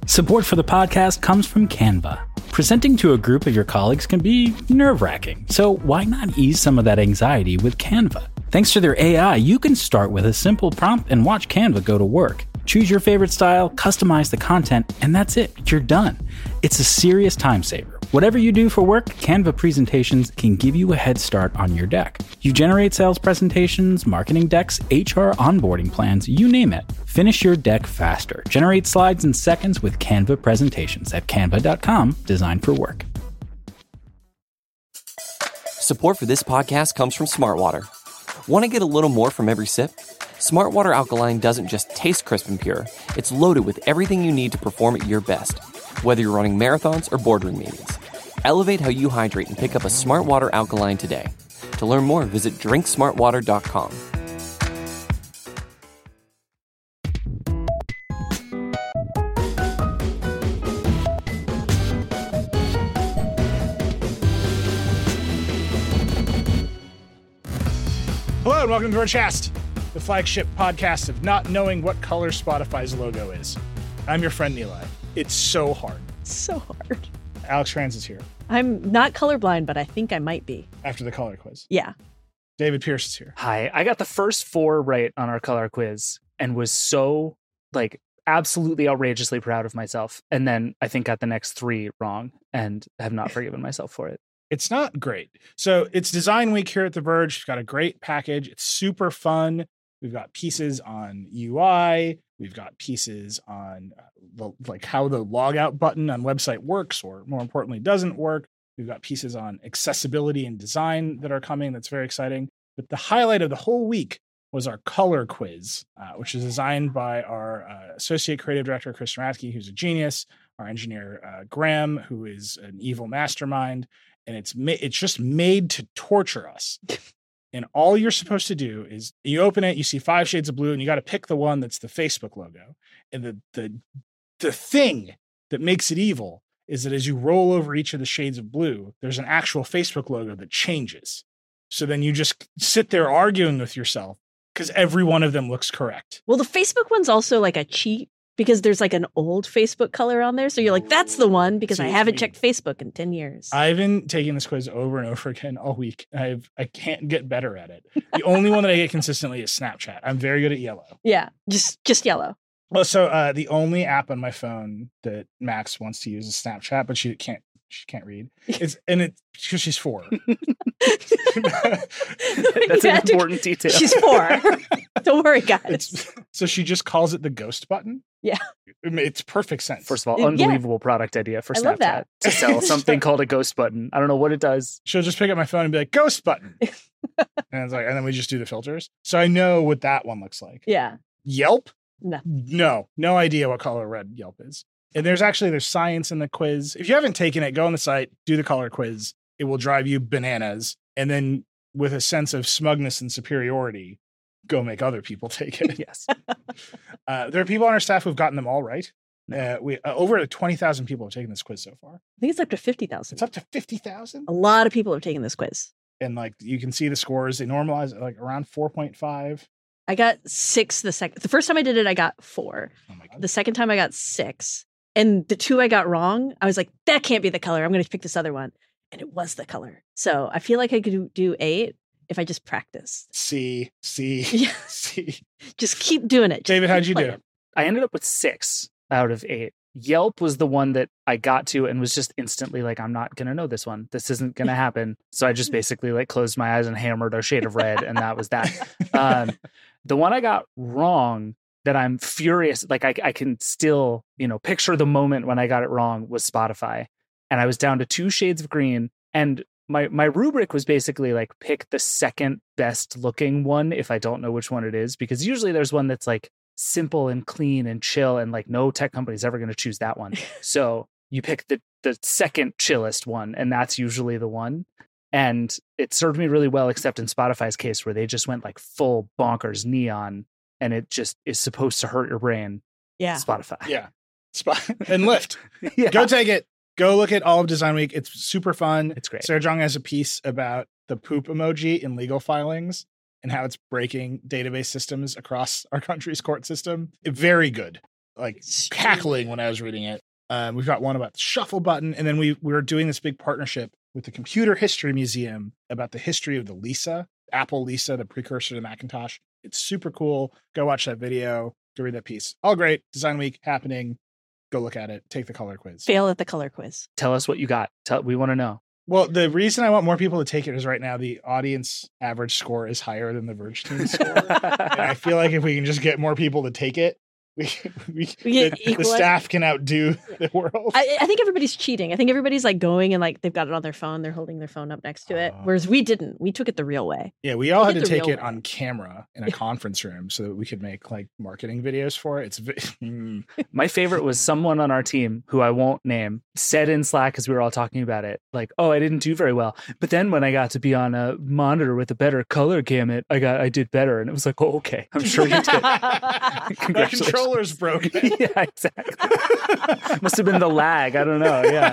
Support for the podcast comes from Canva. Presenting to a group of your colleagues can be nerve-wracking, so why not ease some of that anxiety with Canva? Thanks to their AI, you can start with a simple prompt and watch Canva go to work. Choose your favorite style, customize the content, and that's it. You're done. It's a serious time saver. Whatever you do for work, Canva presentations can give you a head start on your deck. You generate sales presentations, marketing decks, HR onboarding plans, you name it. Finish your deck faster. Generate slides in seconds with Canva presentations at canva.com, designed for work. Support for this podcast comes from Smartwater. Want to get a little more from every sip? Smartwater Alkaline doesn't just taste crisp and pure. It's loaded with everything you need to perform at your best, whether you're running marathons or boardroom meetings. Elevate how you hydrate and pick up a Smartwater Alkaline today. To learn more, visit drinksmartwater.com. Hello and welcome to our Chast, the flagship podcast of not knowing what color Spotify's logo is. I'm your friend Eli. It's so hard. So hard. Alex Franz is here. I'm not colorblind, but I think I might be. After the color quiz. Yeah. David Pierce is here. Hi, I got the first 4 right on our color quiz and was so, absolutely outrageously proud of myself. And then I think got the next 3 wrong and have not forgiven myself for it. It's not great. So it's Design Week here at The Verge. We've got a great package. It's super fun. We've got pieces on UI. We've got pieces on how the logout button on website works, or more importantly, doesn't work. We've got pieces on accessibility and design that are coming. That's very exciting. But the highlight of the whole week was our color quiz, which is designed by our associate creative director, Chris Radke, who's a genius, our engineer, Graham, who is an evil mastermind. And it's just made to torture us. And all you're supposed to do is you open it, you see 5 shades of blue, and you got to pick the one that's the Facebook logo. And the thing that makes it evil is that as you roll over each of the shades of blue, there's an actual Facebook logo that changes. So then you just sit there arguing with yourself because every one of them looks correct. Well, the Facebook one's also like a cheat because there's like an old Facebook color on there. So you're like, that's the one because I haven't checked Facebook in 10 years. I've been taking this quiz over and over again all week. I can't get better at it. The only one that I get consistently is Snapchat. I'm very good at yellow. Yeah, just yellow. Well, so the only app on my phone that Max wants to use is Snapchat, but she can't read. It's because she's 4. That's an important detail. She's 4. Don't worry, guys. So she just calls it the ghost button. Yeah. It's perfect sense. First of all, unbelievable product idea for Snapchat to sell something called a ghost button. I don't know what it does. She'll just pick up my phone and be like, ghost button. And then we just do the filters. So I know what that one looks like. Yeah. Yelp? No idea what color red Yelp is. And there's science in the quiz. If you haven't taken it, go on the site, do the color quiz. It will drive you bananas. And then with a sense of smugness and superiority, go make other people take it. Yes. There are people on our staff who've gotten them all right. We over 20,000 people have taken this quiz so far. I think it's up to 50,000. It's up to 50,000? A lot of people have taken this quiz. And you can see the scores. They normalize at around 4.5. I got 6 the first time I did it, I got 4. Oh my God. The second time I got 6. And the 2 I got wrong, I was like, that can't be the color. I'm going to pick this other one. And it was the color. So I feel like I could do 8 if I just practiced. C. Yeah. C. Just keep doing it. David, how'd you do? I ended up with 6 out of 8. Yelp was the one that I got to and was just instantly like, I'm not going to know this one. This isn't going to happen. So I just basically closed my eyes and hammered a shade of red. And that was that. The one I got wrong that I'm furious, I can still, picture the moment when I got it wrong was Spotify. And I was down to 2 shades of green. And my rubric was basically pick the second best looking one if I don't know which one it is. Because usually there's one that's simple and clean and chill, and no tech company is ever going to choose that one. So you pick the second chillest one, and that's usually the one. And it served me really well, except in Spotify's case where they just went full bonkers neon, and it just is supposed to hurt your brain. Yeah. Spotify. Yeah. And Lyft. Yeah. Go take it. Go look at all of Design Week. It's super fun. It's great. Sarah Jong has a piece about the poop emoji in legal filings and how it's breaking database systems across our country's court system. Very good. like cackling when I was reading it. We've got one about the shuffle button, and then we're doing this big partnership with the Computer History Museum about the history of the Lisa, Apple Lisa, the precursor to Macintosh. It's super cool. Go watch that video. Go read that piece. All great. Design Week happening. Go look at it. Take the color quiz. Fail at the color quiz. Tell us what you got. We want to know. Well, the reason I want more people to take it is right now the audience average score is higher than the Verge team score. And I feel like if we can just get more people to take it, the staff can outdo the world. I think everybody's cheating. I think everybody's like going and like they've got it on their phone. They're holding their phone up next to it. Whereas we didn't. We took it the real way. Yeah, we all had to take it on camera in a conference room so that we could make like marketing videos for it. My favorite was someone on our team who I won't name said in Slack as we were all talking about it, like, "Oh, I didn't do very well, but then when I got to be on a monitor with a better color gamut, I did better." And it was like, "Oh, okay, I'm sure you did." Congratulations. Controller's broken. Yeah, exactly. Must have been the lag. I don't know. Yeah.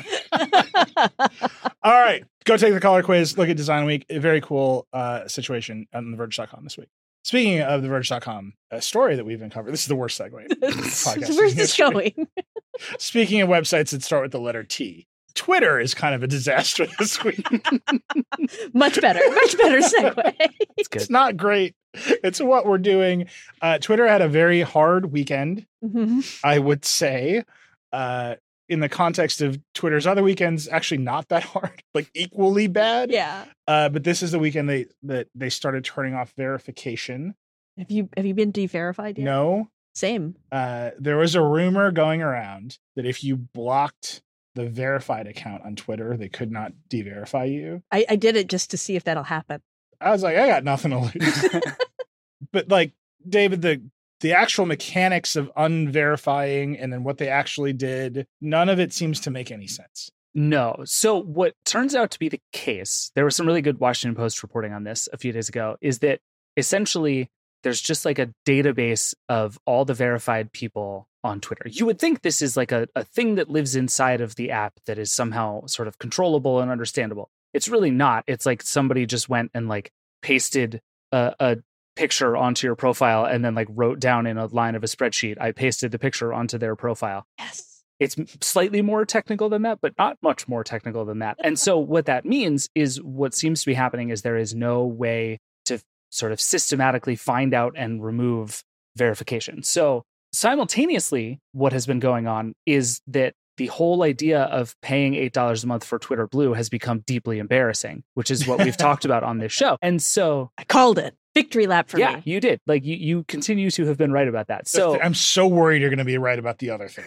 All right. Go take the color quiz. Look at Design Week. A very cool situation on TheVerge.com this week. Speaking of TheVerge.com, a story that we've been covering. This is the worst segue. Where's this going? Speaking of websites that start with the letter T, Twitter is kind of a disaster this week. Much better segue. It's not great. It's what we're doing. Twitter had a very hard weekend, I would say. In the context of Twitter's other weekends, actually not that hard, like equally bad. Yeah. But this is the weekend they started turning off verification. Have you been de-verified yet? No. Same. There was a rumor going around that if you blocked the verified account on Twitter, they could not de-verify you. I did it just to see if that'll happen. I was like, I got nothing to lose. But like, David, the actual mechanics of unverifying and then what they actually did, none of it seems to make any sense. No. So what turns out to be the case, there was some really good Washington Post reporting on this a few days ago, is that essentially there's just like a database of all the verified people on Twitter. You would think this is like a thing that lives inside of the app that is somehow sort of controllable and understandable. It's really not. It's like somebody just went and like pasted a picture onto your profile and then like wrote down in a line of a spreadsheet, I pasted the picture onto their profile. Yes. It's slightly more technical than that, but not much more technical than that. And so what that means is what seems to be happening is there is no way to sort of systematically find out and remove verification. So simultaneously, what has been going on is that the whole idea of paying $8 a month for Twitter Blue has become deeply embarrassing, which is what we've talked about on this show. And so I called it. Victory lap for me. Yeah, you did. Like you continue to have been right about that. So I'm so worried you're going to be right about the other thing.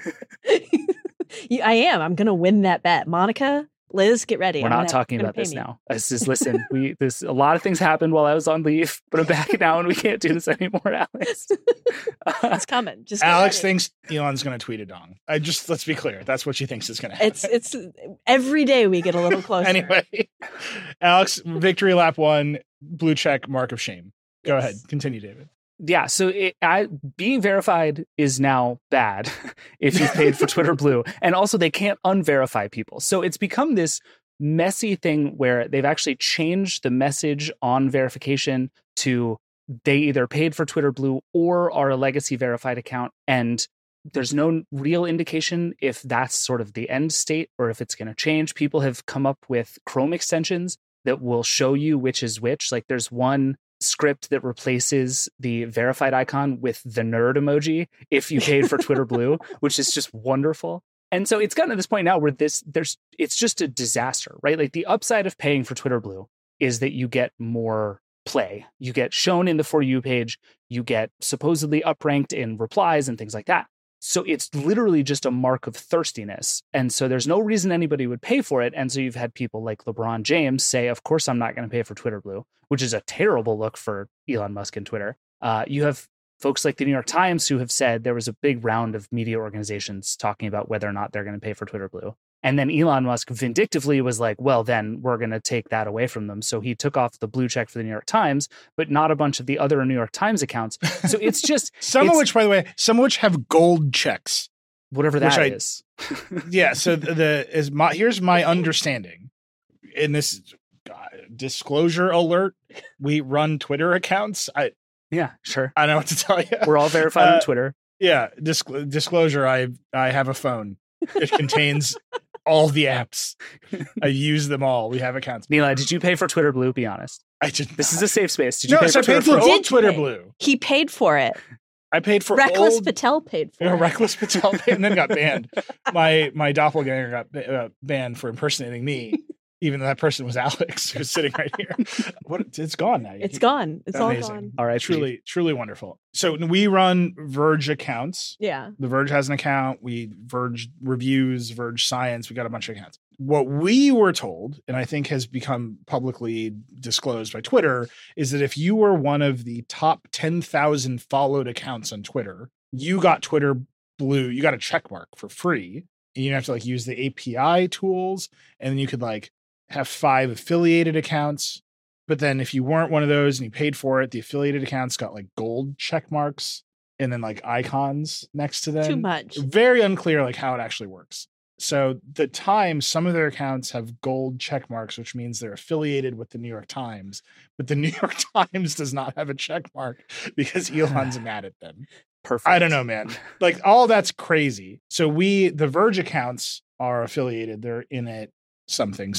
I am. I'm going to win that bet. Monica, Liz, get ready. We're not talking about this now. This is, listen, there's a lot of things happened while I was on leave, but I'm back now and we can't do this anymore, Alex. It's coming. Just Alex thinks Elon's going to tweet a dong. Let's be clear. That's what she thinks is going to happen. It's every day we get a little closer. Anyway, Alex, victory lap 1, blue check, mark of shame. Go ahead. Continue, David. Yeah, so being verified is now bad if you've paid for Twitter Blue. And also they can't unverify people. So it's become this messy thing where they've actually changed the message on verification to they either paid for Twitter Blue or are a legacy verified account. And there's no real indication if that's sort of the end state or if it's going to change. People have come up with Chrome extensions that will show you which is which. Like there's one script that replaces the verified icon with the nerd emoji if you paid for Twitter Blue, which is just wonderful. And so it's gotten to this point now where it's just a disaster, right? Like the upside of paying for Twitter Blue is that you get more play. You get shown in the For You page, you get supposedly upranked in replies and things like that. So it's literally just a mark of thirstiness. And so there's no reason anybody would pay for it. And so you've had people like LeBron James say, of course, I'm not going to pay for Twitter Blue, which is a terrible look for Elon Musk and Twitter. You have folks like the New York Times who have said there was a big round of media organizations talking about whether or not they're going to pay for Twitter Blue. And then Elon Musk vindictively was like, well, then we're going to take that away from them. So he took off the blue check for the New York Times, but not a bunch of the other New York Times accounts. So it's just some of which, by the way, have gold checks. Whatever that is. Yeah. So here's my understanding. In this disclosure alert, we run Twitter accounts. Yeah, sure. I don't know what to tell you. We're all verified on Twitter. Yeah, disclosure. I have a phone. It contains all the apps. I use them all. We have accounts. Neela, did you pay for Twitter Blue? Be honest. I did. This is a safe space. Did you No, pay so for I paid Twitter for Blue? old Twitter pay. Blue. He paid for it. I paid for Reckless old, Patel paid for it. Reckless Patel and then got banned. My doppelganger got banned for impersonating me, even though that person was Alex, who's sitting right here. It's gone now. It's gone. It's all Amazing. gone. All right, Truly wonderful. So we run Verge accounts. Yeah. The Verge has an account. We Verge Reviews, Verge Science. We got a bunch of accounts. What we were told, and I think has become publicly disclosed by Twitter, is that if you were one of the top 10,000 followed accounts on Twitter, you got Twitter Blue. You got a check mark for free. And you have to use the API tools, and then you could have 5 affiliated accounts. But then if you weren't one of those and you paid for it, the affiliated accounts got gold check marks and then icons next to them. Too much. Very unclear how it actually works. So the Times, some of their accounts have gold check marks, which means they're affiliated with the New York Times, but the New York Times does not have a check mark because Elon's mad at them. Perfect. I don't know, man. All that's crazy. So the Verge accounts are affiliated. They're in it. Something,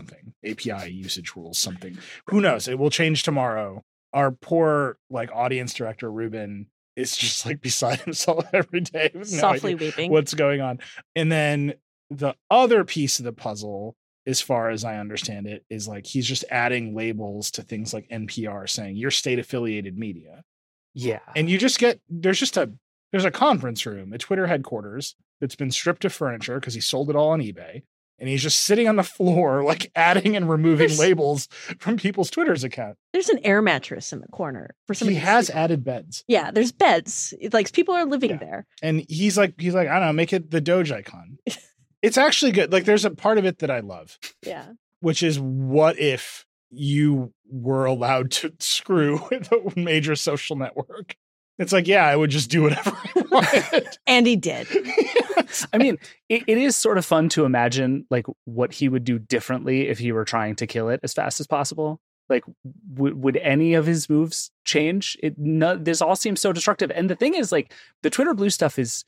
API usage rules, something. Who knows? It will change tomorrow. Our poor audience director, Ruben, is just beside himself every day with no Softly idea weeping. what's going on. And then the other piece of the puzzle, as far as I understand it, is he's just adding labels to things like NPR saying you're state affiliated media. Yeah. And you just there's a conference room at Twitter headquarters that's been stripped of furniture because he sold it all on eBay. And he's just sitting on the floor, adding and removing labels from people's Twitter's account. There's an air mattress in the corner for somebody. He has added beds. Yeah, there's beds. People are living there. And he's like, I don't know, make it the Doge icon. It's actually good. There's a part of it that I love. Yeah. Which is, what if you were allowed to screw with a major social network? It's I would just do whatever I wanted. And he did. I mean, it is sort of fun to imagine what he would do differently if he were trying to kill it as fast as possible. Would any of his moves change? This all seems so destructive. And the thing is, the Twitter Blue stuff is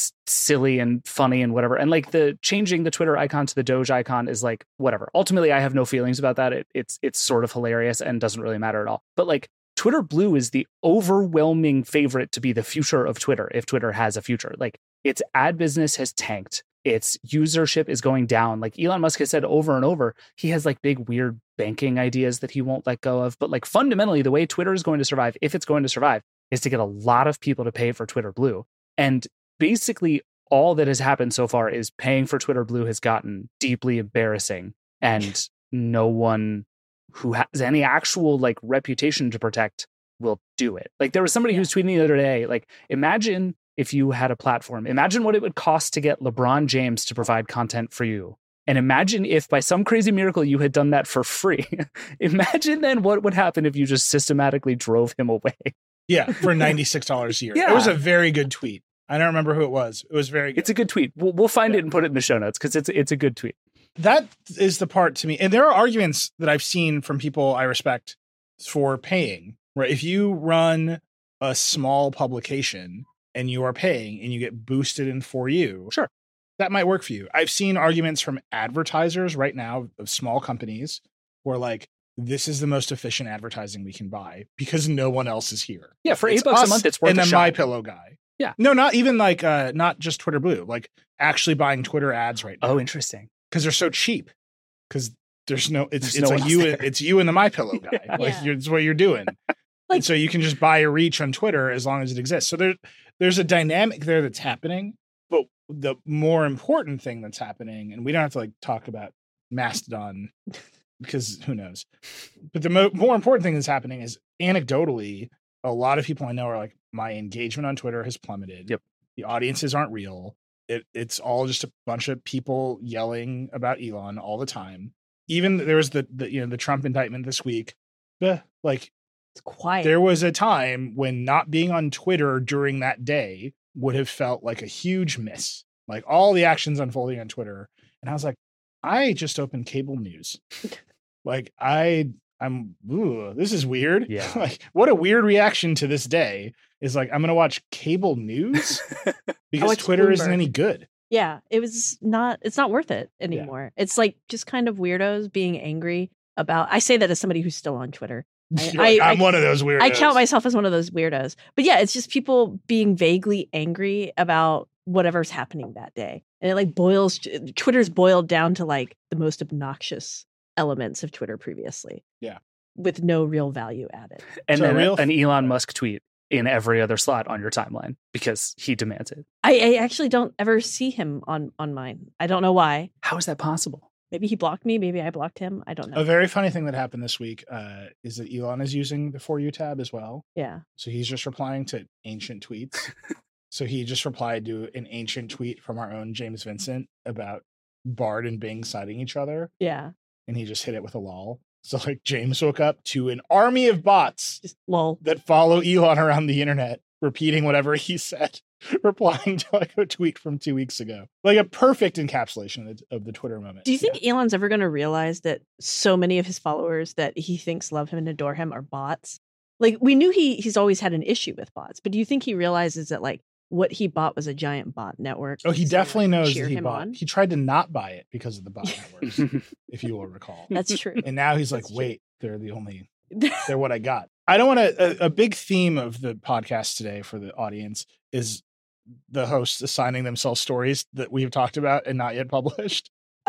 silly and funny and whatever. And the changing the Twitter icon to the Doge icon is whatever. Ultimately, I have no feelings about that. It's sort of hilarious and doesn't really matter at all. But Twitter Blue is the overwhelming favorite to be the future of Twitter, if Twitter has a future. Its ad business has tanked. Its usership is going down. Elon Musk has said over and over, he has big, weird banking ideas that he won't let go of. But fundamentally, the way Twitter is going to survive, if it's going to survive, is to get a lot of people to pay for Twitter Blue. And basically, all that has happened so far is paying for Twitter Blue has gotten deeply embarrassing. And no one who has any actual reputation to protect will do it. There was somebody who was tweeting the other day, imagine if you had a platform, imagine what it would cost to get LeBron James to provide content for you. And imagine if by some crazy miracle you had done that for free. Imagine then what would happen if you just systematically drove him away. Yeah, for $96 a year. Yeah. It was a very good tweet. I don't remember who it was. It was very good. It's a good tweet. We'll find it and put it in the show notes because it's a good tweet. That is the part to me. And there are arguments that I've seen from people I respect for paying, right? If you run a small publication and you are paying and you get boosted in For You, sure, that might work for you. I've seen arguments from advertisers right now of small companies who are this is the most efficient advertising we can buy because no one else is here. Yeah, for It's $8 a us month, it's worth and a then shot. MyPillow guy. Yeah. No, not even not just Twitter Blue, actually buying Twitter ads right now. Oh, interesting. Because they're so cheap. Because there's no, it's no one else there. it's you and the MyPillow guy. Yeah. It's what you're doing. And so you can just buy a reach on Twitter as long as it exists. So there's a dynamic there that's happening. But the more important thing that's happening, and we don't have to talk about Mastodon because who knows. But the more important thing that's happening is anecdotally, a lot of people I know are my engagement on Twitter has plummeted. Yep. The audiences aren't real. It's all just a bunch of people yelling about Elon all the time. Even there was the Trump indictment this week. It's quiet. There was a time when not being on Twitter during that day would have felt like a huge miss. All the actions unfolding on Twitter. And I was I just opened cable news. I This is weird. Yeah. Like, what a weird reaction to this day is like, I'm going to watch cable news because watch Twitter isn't Bloomberg. any good. Yeah, it's not worth it anymore. It's like just kind of weirdos being angry about, I say that as somebody who's still on Twitter. I'm one of those weirdos. I count myself as one of those weirdos. But yeah, it's just people being vaguely angry about whatever's happening that day. And it like Twitter's boiled down to like the most obnoxious elements of Twitter previously. Yeah. With no real value added. And So then an Elon Musk tweet in every other slot on your timeline because he demands it. I actually don't ever see him on mine. I don't know why. How is that possible? Maybe he blocked me. Maybe I blocked him. I don't know. A very funny thing that happened this week is that Elon is using the For You tab as well. Yeah. So he's just replying to ancient tweets. So he just replied to an ancient tweet from our own James Vincent about Bard and Bing citing each other. Yeah. And he just hit it with a lol. So like James woke up to an army of bots Just lol. that follow Elon around the internet, repeating whatever he said, replying to like a tweet from 2 weeks ago. Like a perfect encapsulation of the Twitter moment. Do you think Elon's ever going to realize that so many of his followers that he thinks love him and adore him are bots? Like, we knew he's always had an issue with bots, but do you think he realizes that like what he bought was a giant bot network? Oh, he to, definitely knows cheer that he him bought. on? He tried to not buy it because of the bot networks, if you will recall. That's true. And now he's like, That's true. wait, they're what I got. I don't want to. A big theme of the podcast today for the audience is the hosts assigning themselves stories that we've talked about and not yet published.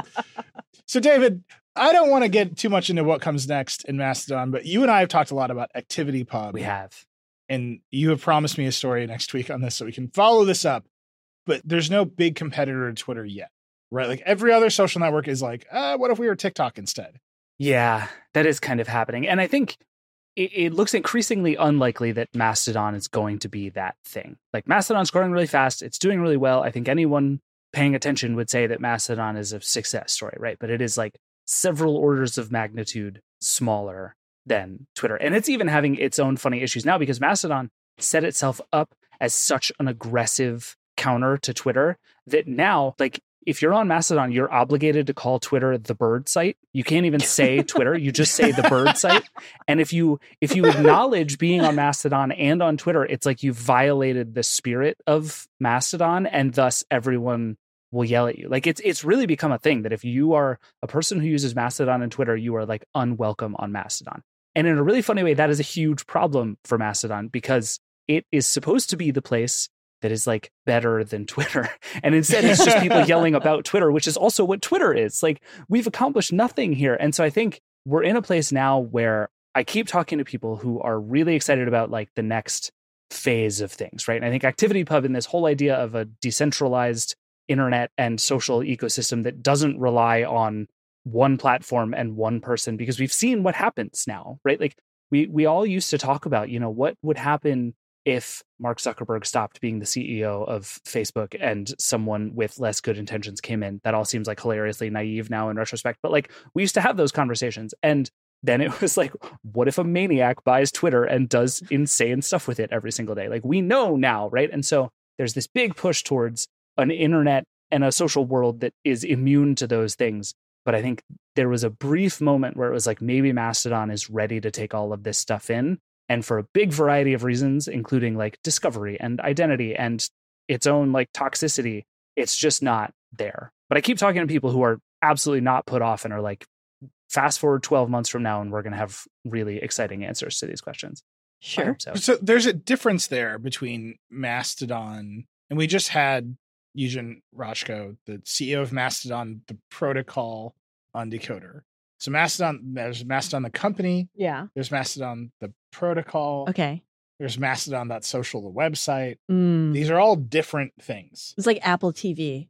So, David, I don't want to get too much into what comes next in Mastodon, but you and I have talked a lot about ActivityPub. We have. And you have promised me a story next week on this so we can follow this up. But there's no big competitor to Twitter yet, right? Like every other social network is like, what if we were TikTok instead? Yeah, that is kind of happening. And I think it looks increasingly unlikely that Mastodon is going to be that thing. Like Mastodon's growing really fast. It's doing really well. I think anyone paying attention would say that Mastodon is a success story, right? But it is like several orders of magnitude smaller than Twitter. And it's even having its own funny issues now because Mastodon set itself up as such an aggressive counter to Twitter that now, like, if you're on Mastodon, you're obligated to call Twitter the bird site. You can't even say Twitter. You just say the bird site. And if you acknowledge being on Mastodon and on Twitter, it's like you've violated the spirit of Mastodon, and thus everyone will yell at you. Like it's really become a thing that if you are a person who uses Mastodon and Twitter, you are like unwelcome on Mastodon. And in a really funny way, that is a huge problem for Mastodon because it is supposed to be the place that is like better than Twitter. And instead it's just people yelling about Twitter, which is also what Twitter is. Like we've accomplished nothing here. And so I think we're in a place now where I keep talking to people who are really excited about like the next phase of things, right? And I think ActivityPub and this whole idea of a decentralized internet and social ecosystem that doesn't rely on one platform and one person, because we've seen what happens now, right? Like we all used to talk about, you know, what would happen if Mark Zuckerberg stopped being the CEO of Facebook and someone with less good intentions came in. That all seems like hilariously naive now in retrospect, but like we used to have those conversations. And then it was like, what if a maniac buys Twitter and does insane stuff with it every single day? Like we know now, right? And so there's this big push towards an internet and a social world that is immune to those things. But I think there was a brief moment where it was like, maybe Mastodon is ready to take all of this stuff in. And for a big variety of reasons, including like discovery and identity and its own like toxicity, it's just not there. But I keep talking to people who are absolutely not put off and are like, fast forward 12 months from now and we're going to have really exciting answers to these questions. Sure. So there's a difference there between Mastodon, and we just had Eugen Rochko, the CEO of Mastodon, the protocol on Decoder. So Mastodon, there's Mastodon the company. Yeah. There's Mastodon the protocol. Okay. There's Mastodon.social, the website. Mm. These are all different things. It's like Apple TV.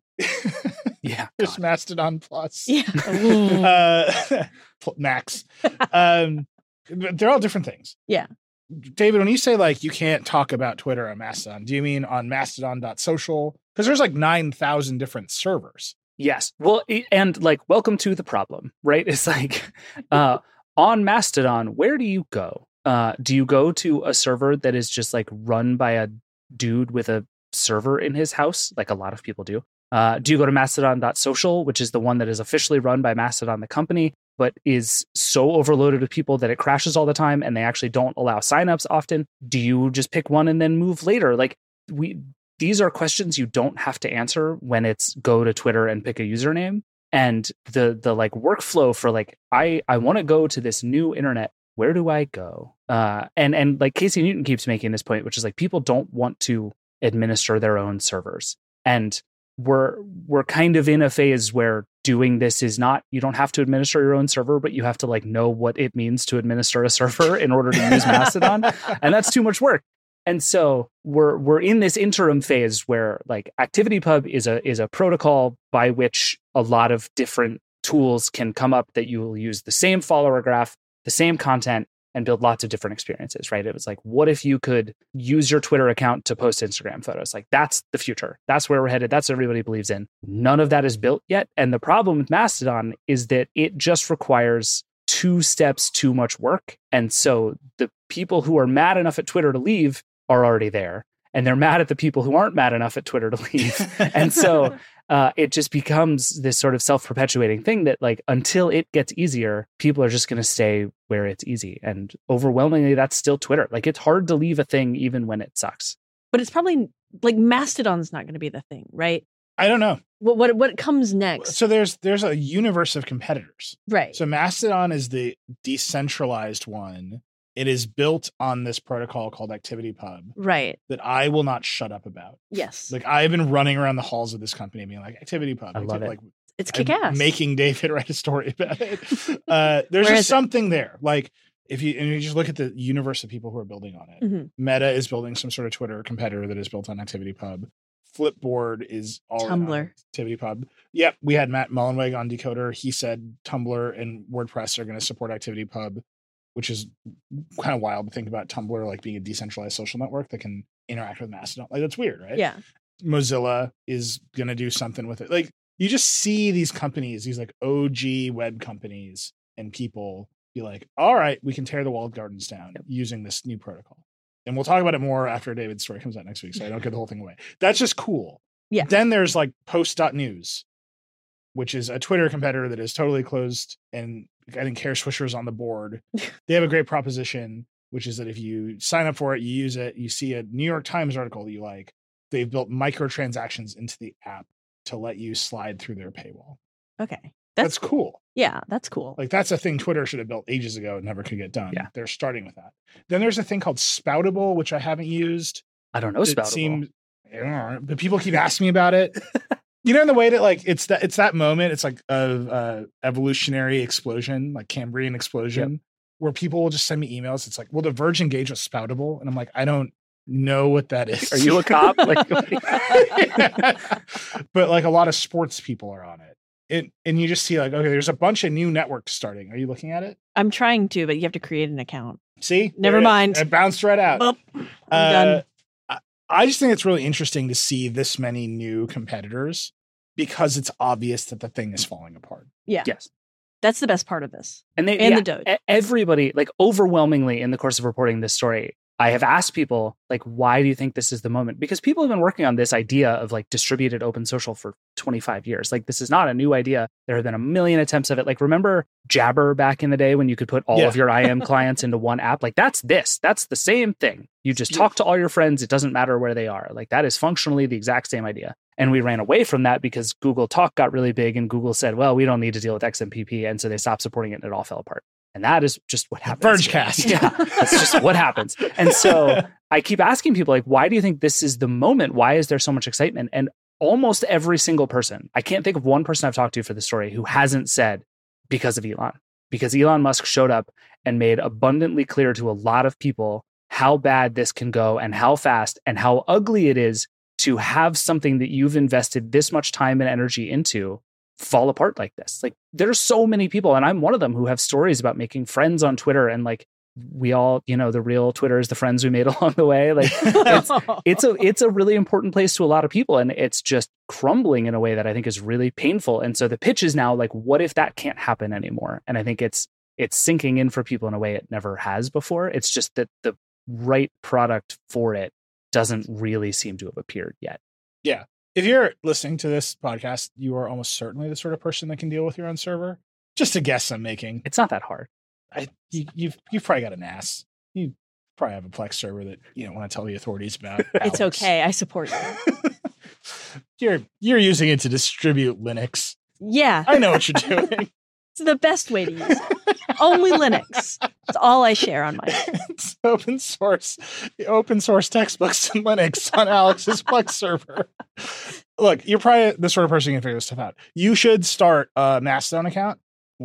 Yeah. There's God. Mastodon Plus. Yeah. Max. But they're all different things. Yeah. David, when you say like you can't talk about Twitter on Mastodon, do you mean on Mastodon.social? Because there's like 9,000 different servers. Yes. Well, and like, welcome to the problem, right? It's like on Mastodon, where do you go? Do you go to a server that is just like run by a dude with a server in his house, like a lot of people do? Do you go to mastodon.social, which is the one that is officially run by Mastodon, the company, but is so overloaded with people that it crashes all the time and they actually don't allow signups often? Do you just pick one and then move later? Like these are questions you don't have to answer when it's go to Twitter and pick a username. And the like workflow for like, I want to go to this new internet. Where do I go? And like Casey Newton keeps making this point, which is like people don't want to administer their own servers. And we're kind of in a phase where doing this is not, you don't have to administer your own server, but you have to like know what it means to administer a server in order to use Mastodon. And that's too much work. And so we're in this interim phase where like ActivityPub is a protocol by which a lot of different tools can come up that you will use the same follower graph, the same content, and build lots of different experiences, right? It was like, what if you could use your Twitter account to post Instagram photos? Like that's the future. That's where we're headed. That's what everybody believes in. None of that is built yet. And the problem with Mastodon is that it just requires 2 steps too much work. And so the people who are mad enough at Twitter to leave are already there. And they're mad at the people who aren't mad enough at Twitter to leave. And so it just becomes this sort of self-perpetuating thing that like, until it gets easier, people are just going to stay where it's easy. And overwhelmingly, that's still Twitter. Like it's hard to leave a thing even when it sucks. But it's probably like Mastodon's not going to be the thing, right? I don't know. What comes next? So there's a universe of competitors. Right. So Mastodon is the decentralized one. It is built on this protocol called ActivityPub. Right. That I will not shut up about. Yes. Like I've been running around the halls of this company being like, ActivityPub. I love it. Like, it's kick-ass. Making David write a story about it. There's just something there. Like if you just look at the universe of people who are building on it. Mm-hmm. Meta is building some sort of Twitter competitor that is built on ActivityPub. Flipboard is all Tumblr. ActivityPub. Yep. We had Matt Mullenweg on Decoder. He said Tumblr and WordPress are going to support ActivityPub, which is kind of wild to think about Tumblr like being a decentralized social network that can interact with Mastodon. Like that's weird, right? Yeah. Mozilla is going to do something with it. Like you just see these companies, these like OG web companies and people be like, all right, we can tear the walled gardens down using this new protocol. And we'll talk about it more after David's story comes out next week, so I don't give the whole thing away. That's just cool. Yeah. Then there's like Post.news, which is a Twitter competitor that is totally closed. And I think Kara Swisher is on the board. They have a great proposition, which is that if you sign up for it, you use it, you see a New York Times article that you like, they've built microtransactions into the app to let you slide through their paywall. Okay. That's cool. Yeah, that's cool. Like that's a thing Twitter should have built ages ago and never could get done. Yeah. They're starting with that. Then there's a thing called Spoutable, which I haven't used. I don't know Spoutable. I don't know, but people keep asking me about it. You know, in the way that like it's that moment, it's like a evolutionary explosion, like Cambrian explosion, where people will just send me emails. It's like, will The Verge engage with Spoutable? And I'm like, I don't know what that is. Are you a cop? Like, but like a lot of sports people are on it. And you just see like, okay, there's a bunch of new networks starting. Are you looking at it? I'm trying to, but you have to create an account. See? Never mind. It bounced right out. Well, I'm done. I just think it's really interesting to see this many new competitors because it's obvious that the thing is falling apart. Yeah. yes. That's the best part of this. And the Doge. Everybody, like overwhelmingly in the course of reporting this story, I have asked people, like, why do you think this is the moment? Because people have been working on this idea of like distributed open social for 25 years. Like, this is not a new idea. There have been a million attempts of it. Like, remember Jabber back in the day when you could put all of your IM clients into one app? Like, that's the same thing. You just talk to all your friends. It doesn't matter where they are. Like, that is functionally the exact same idea. And we ran away from that because Google Talk got really big and Google said, well, we don't need to deal with XMPP. And so they stopped supporting it and it all fell apart. And that is just what happens. Vergecast. Yeah, that's just what happens. And so I keep asking people, like, why do you think this is the moment? Why is there so much excitement? And almost every single person, I can't think of one person I've talked to for the story who hasn't said because of Elon. Because Elon Musk showed up and made abundantly clear to a lot of people how bad this can go and how fast and how ugly it is to have something that you've invested this much time and energy into fall apart like this. Like, there's so many people, and I'm one of them, who have stories about making friends on Twitter, and like, we all, you know, the real Twitter is the friends we made along the way. Like, it's a really important place to a lot of people, and it's just crumbling in a way that I think is really painful. And so the pitch is now like, what if that can't happen anymore? And I think it's sinking in for people in a way it never has before. It's just that the right product for it doesn't really seem to have appeared yet. Yeah. If you're listening to this podcast, you are almost certainly the sort of person that can deal with your own server. Just a guess I'm making. It's not that hard. You've probably got an NAS. You probably have a Plex server that you don't want to tell the authorities about. It's okay. I support you. You're using it to distribute Linux. Yeah. I know what you're doing. It's the best way to use it. Only Linux. It's all I share on my It's open source textbooks in Linux on Alex's Plex server. Look, you're probably the sort of person who can figure this stuff out. You should start a Mastodon account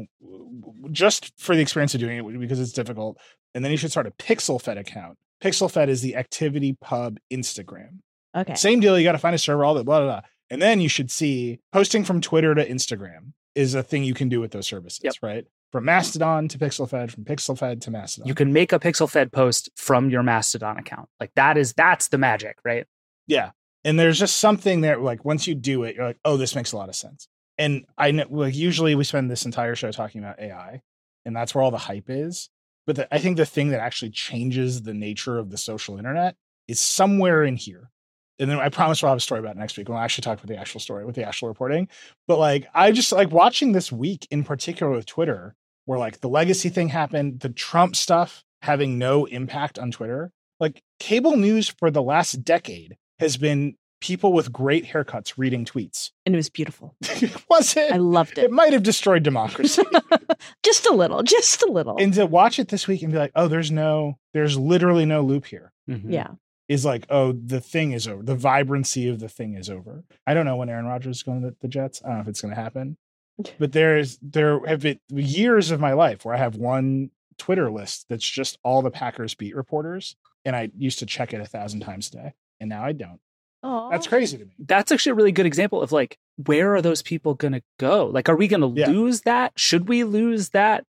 just for the experience of doing it because it's difficult. And then you should start a PixelFed account. PixelFed is the ActivityPub Instagram. Okay. Same deal. You got to find a server, all that, blah, blah, blah. And then you should see posting from Twitter to Instagram is a thing you can do with those services, right? From Mastodon to PixelFed, from PixelFed to Mastodon. You can make a PixelFed post from your Mastodon account. Like that's the magic, right? Yeah. And there's just something there, like once you do it, you're like, oh, this makes a lot of sense. And I know, like, usually we spend this entire show talking about AI, and that's where all the hype is. But I think the thing that actually changes the nature of the social internet is somewhere in here. And then I promise we'll have a story about it next week. We'll actually talk about the actual story with the actual reporting. But like, I just like watching this week in particular with Twitter, where like the legacy thing happened, the Trump stuff having no impact on Twitter. Like cable news for the last decade has been people with great haircuts reading tweets. And it was beautiful. Was it? I loved it. It might have destroyed democracy. Just a little. And to watch it this week and be like, oh, there's literally no loop here. Mm-hmm. Yeah. Is like, oh, the thing is over. The vibrancy of the thing is over. I don't know when Aaron Rodgers is going to the Jets. I don't know if it's going to happen. But there have been years of my life where I have one Twitter list that's just all the Packers beat reporters. And I used to check it 1,000 times a day. And now I don't. Aww. That's crazy to me. That's actually a really good example of like, where are those people going to go? Like, are we going to lose that? Should we lose that?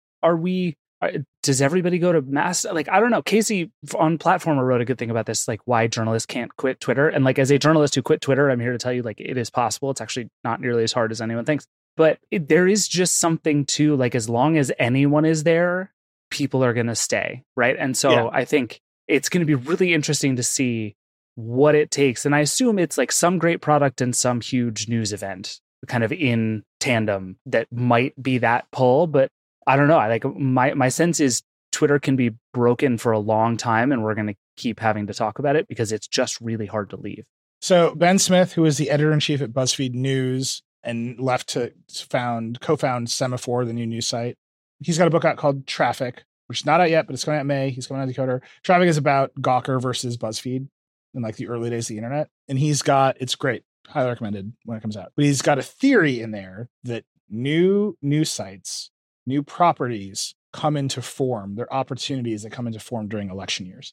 Does everybody go to mass? Like, I don't know. Casey on Platformer wrote a good thing about this, like why journalists can't quit Twitter. And like, as a journalist who quit Twitter, I'm here to tell you, like, it is possible. It's actually not nearly as hard as anyone thinks. But there is just something to like, as long as anyone is there, people are going to stay. Right. And so I think it's going to be really interesting to see what it takes. And I assume it's like some great product and some huge news event kind of in tandem that might be that pull. But I don't know. I like my sense is Twitter can be broken for a long time and we're going to keep having to talk about it because it's just really hard to leave. So Ben Smith, who is the editor-in-chief at BuzzFeed News and left to co-found Semaphore, the new news site. He's got a book out called Traffic, which is not out yet, but it's coming out in May. He's coming out of Decoder. Traffic is about Gawker versus BuzzFeed in like the early days of the internet. And it's great. Highly recommended when it comes out. But he's got a theory in there that new news sites, new properties come into form. They're opportunities that come into form during election years.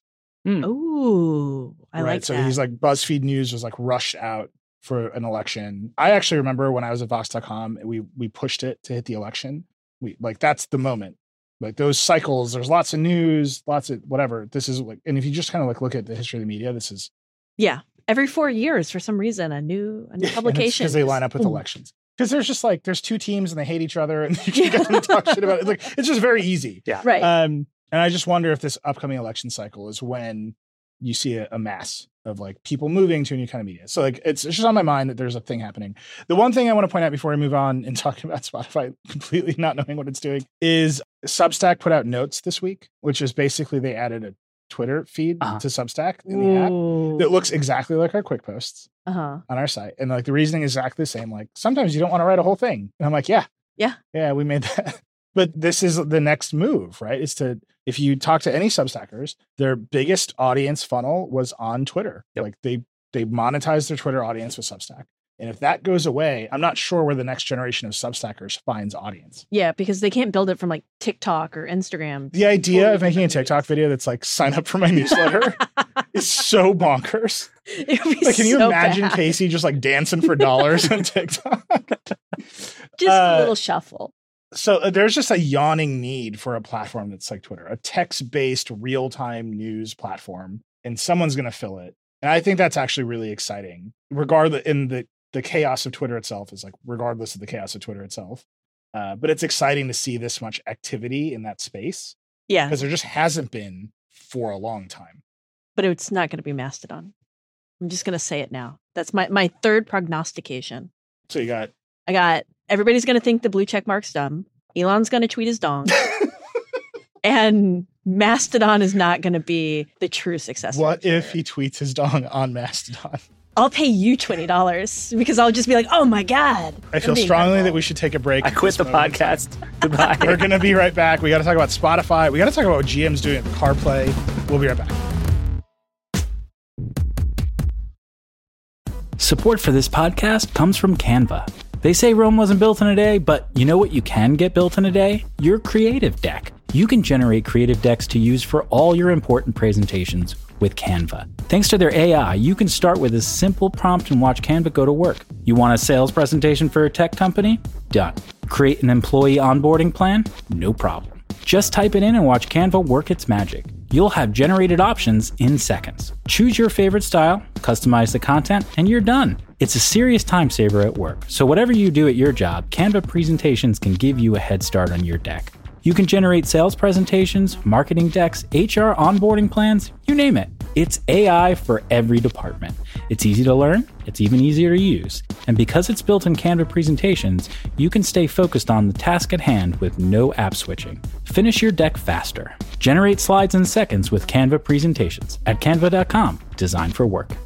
Ooh, I like that. So he's like, BuzzFeed News was like rushed out for an election. I actually remember when I was at Vox.com, we pushed it to hit the election. That's the moment. Like those cycles, there's lots of news, lots of whatever. This is like, and if you just kind of like look at the history of the media, this is. Yeah. Every 4 years, for some reason, a new publication. Because they line up with elections. Because there's just like, there's two teams and they hate each other and you can get them to talk shit about it. Like, it's just very easy. Yeah. Right. And I just wonder if this upcoming election cycle is when you see a mass of like people moving to a new kind of media. So like, it's just on my mind that there's a thing happening. The one thing I want to point out before I move on and talk about Spotify completely not knowing what it's doing is Substack put out notes this week, which is basically they added a Twitter feed to Substack in the app that looks exactly like our quick posts on our site. And like the reasoning is exactly the same. Like sometimes you don't want to write a whole thing. And I'm like, yeah, we made that. But this is the next move, right? Is to, if you talk to any Substackers, their biggest audience funnel was on Twitter. Yep. Like they monetize their Twitter audience with Substack. And if that goes away, I'm not sure where the next generation of Substackers finds audience. Yeah, because they can't build it from like TikTok or Instagram. The idea of making a TikTok video that's like, sign up for my newsletter is so bonkers. It would be Like, can you so imagine bad. Casey just like dancing for dollars on TikTok? Just a little shuffle. So there's just a yawning need for a platform that's like Twitter, a text-based real-time news platform, and someone's going to fill it. And I think that's actually really exciting. Regardless, in the chaos of Twitter itself is like, regardless of the chaos of Twitter itself. But it's exciting to see this much activity in that space. Yeah. Because there just hasn't been for a long time. But it's not going to be Mastodon. I'm just gonna say it now. That's my third prognostication. So you got I got everybody's gonna think the blue check mark's dumb. Elon's gonna tweet his dong. And Mastodon is not gonna be the true successor. what if he tweets his dong on Mastodon? I'll pay you $20 because I'll just be like, oh my God. I feel strongly that we should take a break. I quit the podcast. Goodbye. We're going to be right back. We got to talk about Spotify. We got to talk about what GM's doing at CarPlay. We'll be right back. Support for this podcast comes from Canva. They say Rome wasn't built in a day, but you know what you can get built in a day? Your creative deck. You can generate creative decks to use for all your important presentations with Canva. Thanks to their AI, you can start with a simple prompt and watch Canva go to work. You want a sales presentation for a tech company? Done. Create an employee onboarding plan? No problem. Just type it in and watch Canva work its magic. You'll have generated options in seconds. Choose your favorite style, customize the content, and you're done. It's a serious time saver at work, so whatever you do at your job, Canva presentations can give you a head start on your deck. You can generate sales presentations, marketing decks, HR onboarding plans, you name it. It's AI for every department. It's easy to learn, it's even easier to use. And because it's built in Canva presentations, you can stay focused on the task at hand with no app switching. Finish your deck faster. Generate slides in seconds with Canva presentations at canva.com, designed for work.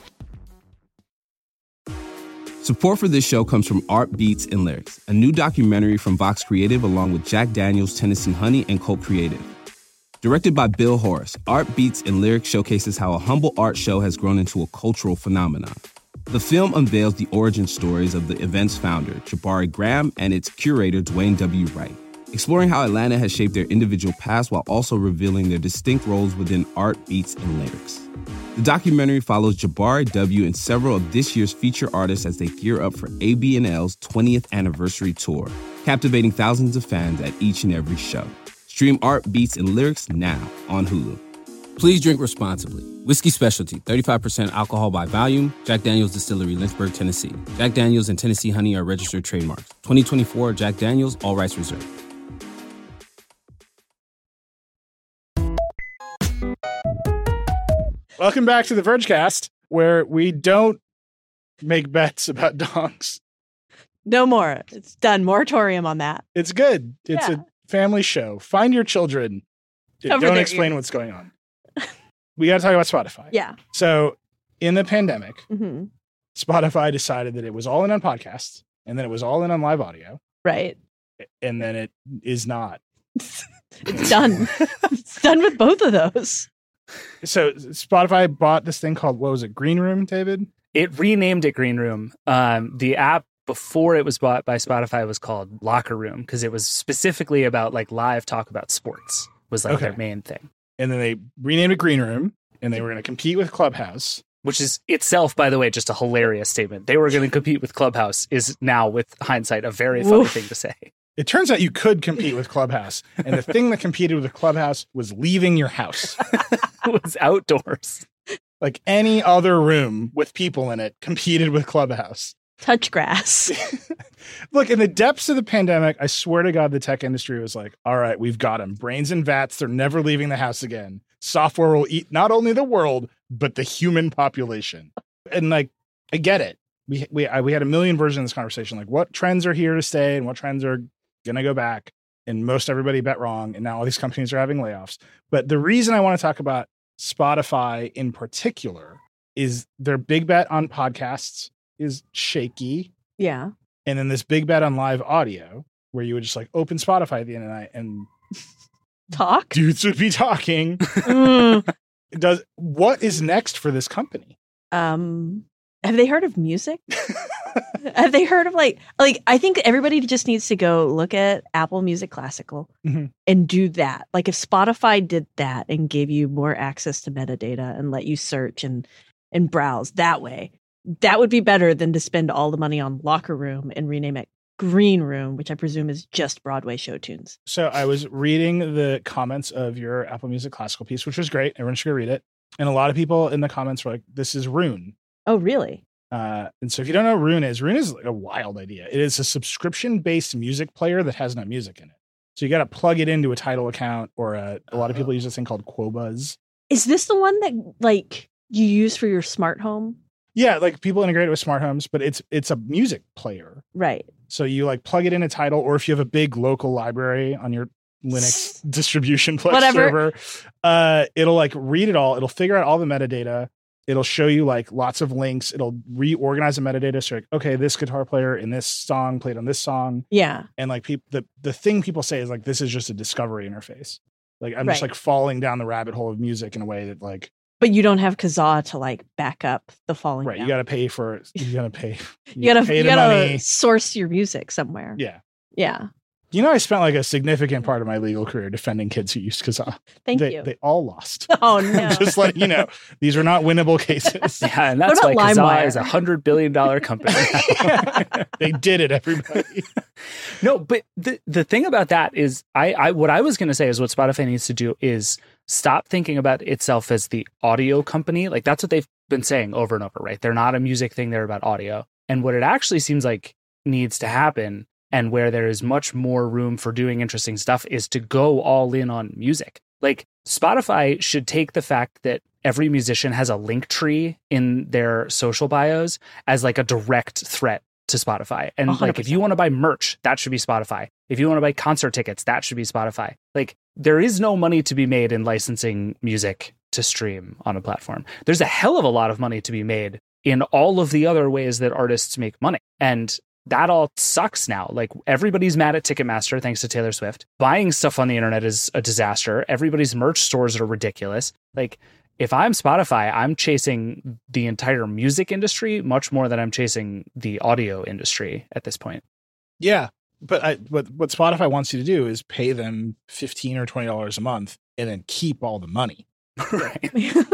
Support for this show comes from Art Beats and Lyrics, a new documentary from Vox Creative along with Jack Daniels, Tennessee Honey, and Cult Creative. Directed by Bill Horace, Art Beats and Lyrics showcases how a humble art show has grown into a cultural phenomenon. The film unveils the origin stories of the event's founder, Jabari Graham, and its curator, Dwayne W. Wright, exploring how Atlanta has shaped their individual past while also revealing their distinct roles within art, beats, and lyrics. The documentary follows Jabari W. and several of this year's feature artists as they gear up for AB&L's 20th anniversary tour, captivating thousands of fans at each and every show. Stream Art, Beats, and Lyrics now on Hulu. Please drink responsibly. Whiskey Specialty, 35% alcohol by volume. Jack Daniel's Distillery, Lynchburg, Tennessee. Jack Daniel's and Tennessee Honey are registered trademarks. 2024 Jack Daniel's, all rights reserved. Welcome back to the Vergecast, where we don't make bets about dongs. No more. It's done. Moratorium on that. It's good. It's a family show. Find your children. Don't explain what's going on. We got to talk about Spotify. Yeah. So in the pandemic, Spotify decided that it was all in on podcasts and then it was all in on live audio. Right. And then it is not. It's done. It's done with both of those. So Spotify bought this thing called, what was it, Green Room, David? It renamed it Green Room. The app before it was bought by Spotify was called Locker Room because it was specifically about like live talk about sports was like their main thing. And then they renamed it Green Room and they were going to compete with Clubhouse. Which is itself, by the way, just a hilarious statement. They were going to compete with Clubhouse is now, with hindsight, a very funny thing to say. It turns out you could compete with Clubhouse. And the thing that competed with Clubhouse was leaving your house. It was outdoors. Like any other room with people in it competed with Clubhouse. Touch grass. Look, in the depths of the pandemic, I swear to God, the tech industry was like, all right, we've got them. Brains in vats. They're never leaving the house again. Software will eat not only the world, but the human population. And like, I get it. We had a million versions of this conversation. Like, what trends are here to stay and what trends are going to go back? And most everybody bet wrong. And now all these companies are having layoffs. But the reason I want to talk about Spotify in particular is their big bet on podcasts is shaky. Yeah. And then this big bet on live audio where you would just like open Spotify at the end of the night and talk. Dudes would be talking. What is next for this company? Have they heard of music? Have they heard of like I think everybody just needs to go look at Apple Music Classical and do that. Like if Spotify did that and gave you more access to metadata and let you search and browse that way, that would be better than to spend all the money on Locker Room and rename it Green Room, which I presume is just Broadway show tunes. So I was reading the comments of your Apple Music Classical piece, which was great. Everyone should go read it. And a lot of people in the comments were like, this is Rune. Oh, really? And so if you don't know what Rune is like a wild idea. It is a subscription-based music player that has no music in it. So you got to plug it into a Tidal account or a lot of people use this thing called Qobuz. Is this the one that like you use for your smart home? Yeah, like people integrate it with smart homes, but it's a music player. Right. So you like plug it in a Tidal, or if you have a big local library on your Linux distribution server, it'll like read it all. It'll figure out all the metadata. It'll show you like lots of links. It'll reorganize the metadata. So like, okay, this guitar player in this song played on this song. Yeah. And like the thing people say is like, this is just a discovery interface. Like I'm just like falling down the rabbit hole of music in a way that like. But you don't have Kazaa to like back up the falling. Right. Down. You got to pay for it. You got to pay. You got to money. Source your music somewhere. Yeah. Yeah. You know, I spent like a significant part of my legal career defending kids who used Kazaa. Thank you. They all lost. Oh, no. Just letting you know, these are not winnable cases. Yeah, and that's why Kazaa is $100 billion company. They did it, everybody. No, but the thing about that is, what I was going to say is what Spotify needs to do is stop thinking about itself as the audio company. Like that's what they've been saying over and over, right? They're not a music thing. They're about audio. And what it actually seems like needs to happen, and where there is much more room for doing interesting stuff, is to go all in on music. Like Spotify should take the fact that every musician has a link tree in their social bios as like a direct threat to Spotify. And 100%. Like if you want to buy merch, that should be Spotify. If you want to buy concert tickets, that should be Spotify. Like there is no money to be made in licensing music to stream on a platform. There's a hell of a lot of money to be made in all of the other ways that artists make money. And that all sucks now. Like everybody's mad at Ticketmaster thanks to Taylor Swift. Buying stuff on the internet is a disaster. Everybody's merch stores are ridiculous. Like if I'm Spotify, I'm chasing the entire music industry much more than I'm chasing the audio industry at this point. Yeah. But what Spotify wants you to do is pay them $15 or $20 a month and then keep all the money. Right.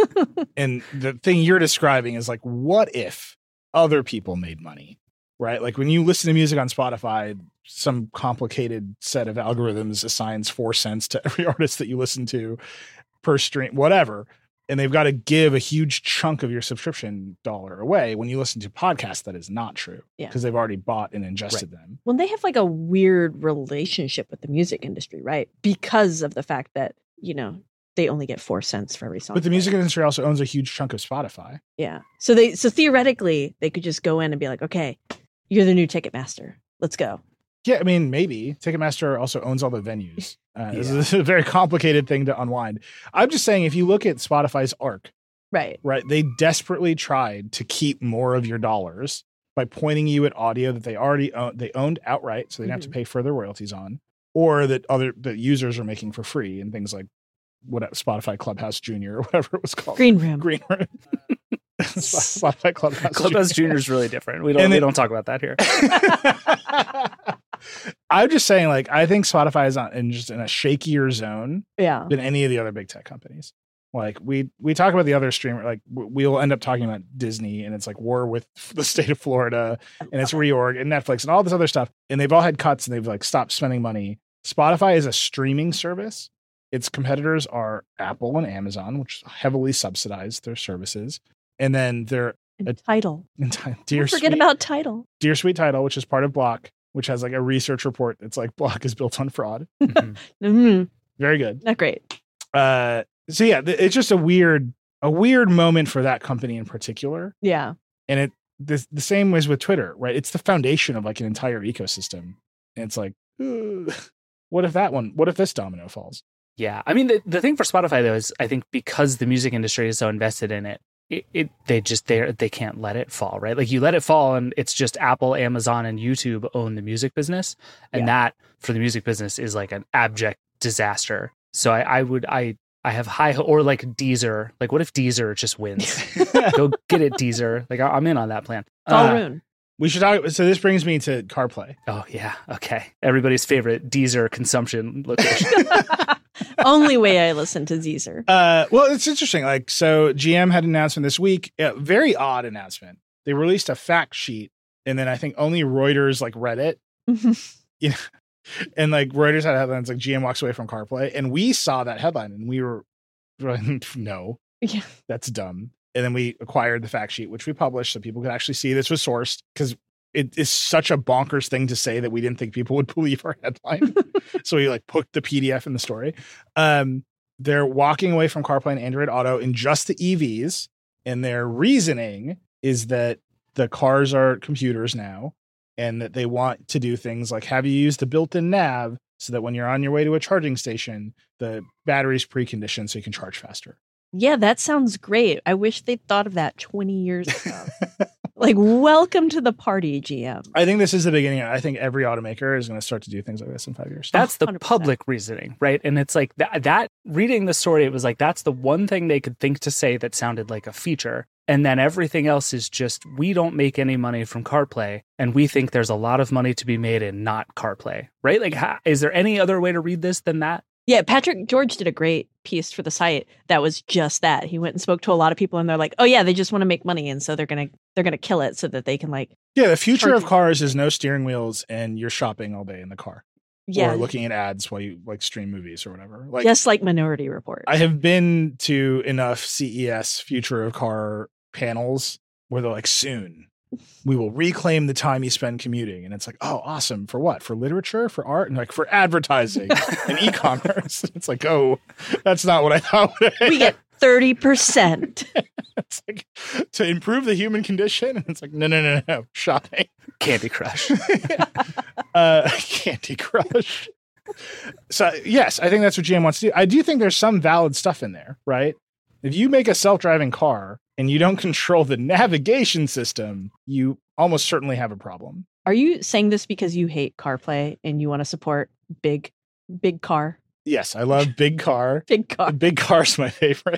And the thing you're describing is like, what if other people made money? Right? Like when you listen to music on Spotify, some complicated set of algorithms assigns 4 cents to every artist that you listen to per stream, whatever. And they've got to give a huge chunk of your subscription dollar away. When you listen to podcasts, that is not true. Yeah. Because they've already bought and ingested them. Well, they have like a weird relationship with the music industry, right? Because of the fact that, you know, they only get 4 cents for every song. But the music industry also owns a huge chunk of Spotify. Yeah. So theoretically, they could just go in and be like, okay, you're the new Ticketmaster. Let's go. Yeah, I mean, maybe. Ticketmaster also owns all the venues. This is a very complicated thing to unwind. I'm just saying, if you look at Spotify's arc, right, they desperately tried to keep more of your dollars by pointing you at audio that they already owned outright, so they didn't have to pay further royalties on, or that that users are making for free, and things like Spotify Clubhouse Junior or whatever it was called. Green Room. Spotify Clubhouse Junior is really different. We don't talk about that here. I'm just saying, like, I think Spotify is just in a shakier zone than any of the other big tech companies. Like we talk about the other streamer, like we'll end up talking about Disney, and it's like war with the state of Florida, and it's reorg and Netflix and all this other stuff, and they've all had cuts and they've like stopped spending money. Spotify is a streaming service. Its competitors are Apple and Amazon, which heavily subsidize their services. And then they're Tidal. Forget about Tidal. Dear Sweet Tidal, which is part of Block, which has like a research report that's like Block is built on fraud. Very good. Not great. So yeah, it's just a weird moment for that company in particular. Yeah. And the same was with Twitter, right? It's the foundation of like an entire ecosystem. And it's like, what if this domino falls? Yeah. I mean, the thing for Spotify though is I think because the music industry is so invested in it, they can't let it fall, right? Like you let it fall and it's just Apple, Amazon, and YouTube own the music business. And that for the music business is like an abject disaster. So I have high, or like Deezer. Like what if Deezer just wins? Go get it, Deezer. Like I'm in on that plan. It's all ruined. We should talk. So this brings me to CarPlay. Oh yeah. Okay. Everybody's favorite Deezer consumption location. Only way I listen to Deezer. Well, it's interesting. Like, so GM had an announcement this week. Very odd announcement. They released a fact sheet, and then I think only Reuters like read it. You know, and like Reuters had headlines like GM walks away from CarPlay, and we saw that headline, and we were no, that's dumb. And then we acquired the fact sheet, which we published so people could actually see this was sourced, because it is such a bonkers thing to say that we didn't think people would believe our headline. So we like put the PDF in the story. They're walking away from CarPlay and Android Auto in just the EVs. And their reasoning is that the cars are computers now and that they want to do things like have you use the built-in nav so that when you're on your way to a charging station, the battery's preconditioned so you can charge faster. Yeah, that sounds great. I wish they'd thought of that 20 years ago. Like, welcome to the party, GM. I think this is the beginning. I think every automaker is going to start to do things like this in 5 years. That's the 100%. public reasoning, right? And it's like that reading the story, it was like, that's the one thing they could think to say that sounded like a feature. And then everything else is just, we don't make any money from CarPlay, and we think there's a lot of money to be made in not CarPlay, right? Like, is there any other way to read this than that? Yeah, Patrick George did a great piece for the site that was just that. He went and spoke to a lot of people, and they're like, "Oh yeah, they just want to make money, and so they're gonna kill it so that they can like." Yeah, the future charge of cars is no steering wheels, and you're shopping all day in the car, Yeah, or looking at ads while you like stream movies or whatever. Like, just like Minority Report. I have been to enough CES future of car panels where they're like, soon we will reclaim the time you spend commuting. And it's like, oh, awesome. For what? For literature, for art, and like for advertising and e-commerce. It's like, oh, that's not what I thought. We get 30%. It's like to improve the human condition. And it's like, no. Shopping. Candy Crush. Candy Crush. So yes, I think that's what GM wants to do. I do think there's some valid stuff in there, right? If you make a self-driving car and you don't control the navigation system, you almost certainly have a problem. Are you saying this because you hate CarPlay and you want to support big car? Yes, I love big car. Big car. Big car's my favorite.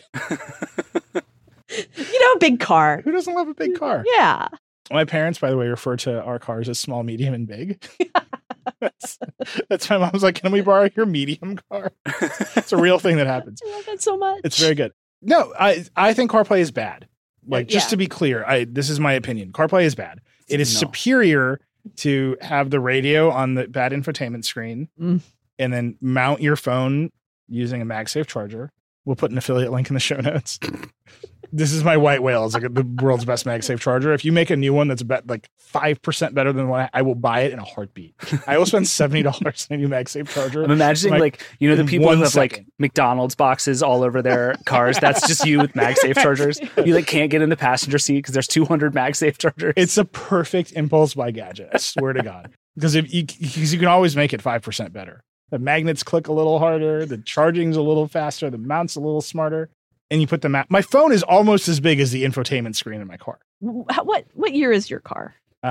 Big car. Who doesn't love a big car? Yeah. My parents, by the way, refer to our cars as small, medium, and big. That's my mom's like, can we borrow your medium car? It's a real thing that happens. I love that so much. It's very good. No, I think CarPlay is bad. Like, just Yeah. to be clear, this is my opinion. CarPlay is bad. It is No. superior to have the radio on the bad infotainment screen Mm. and then mount your phone using a MagSafe charger. We'll put an affiliate link in the show notes. This is my white whale. It's like the world's best MagSafe charger. If you make a new one that's like 5% better than one, I will buy it in a heartbeat. I will spend $70 on a new MagSafe charger. I'm imagining the in people who 1 have like second. McDonald's boxes all over their cars. That's just you with MagSafe chargers. You like can't get in the passenger seat because there's 200 MagSafe chargers. It's a perfect impulse buy gadget. I swear to God. Because you can always make it 5% better. The magnets click a little harder. The charging's a little faster. The mount's a little smarter. And you put the map. My phone is almost as big as the infotainment screen in my car. What year is your car?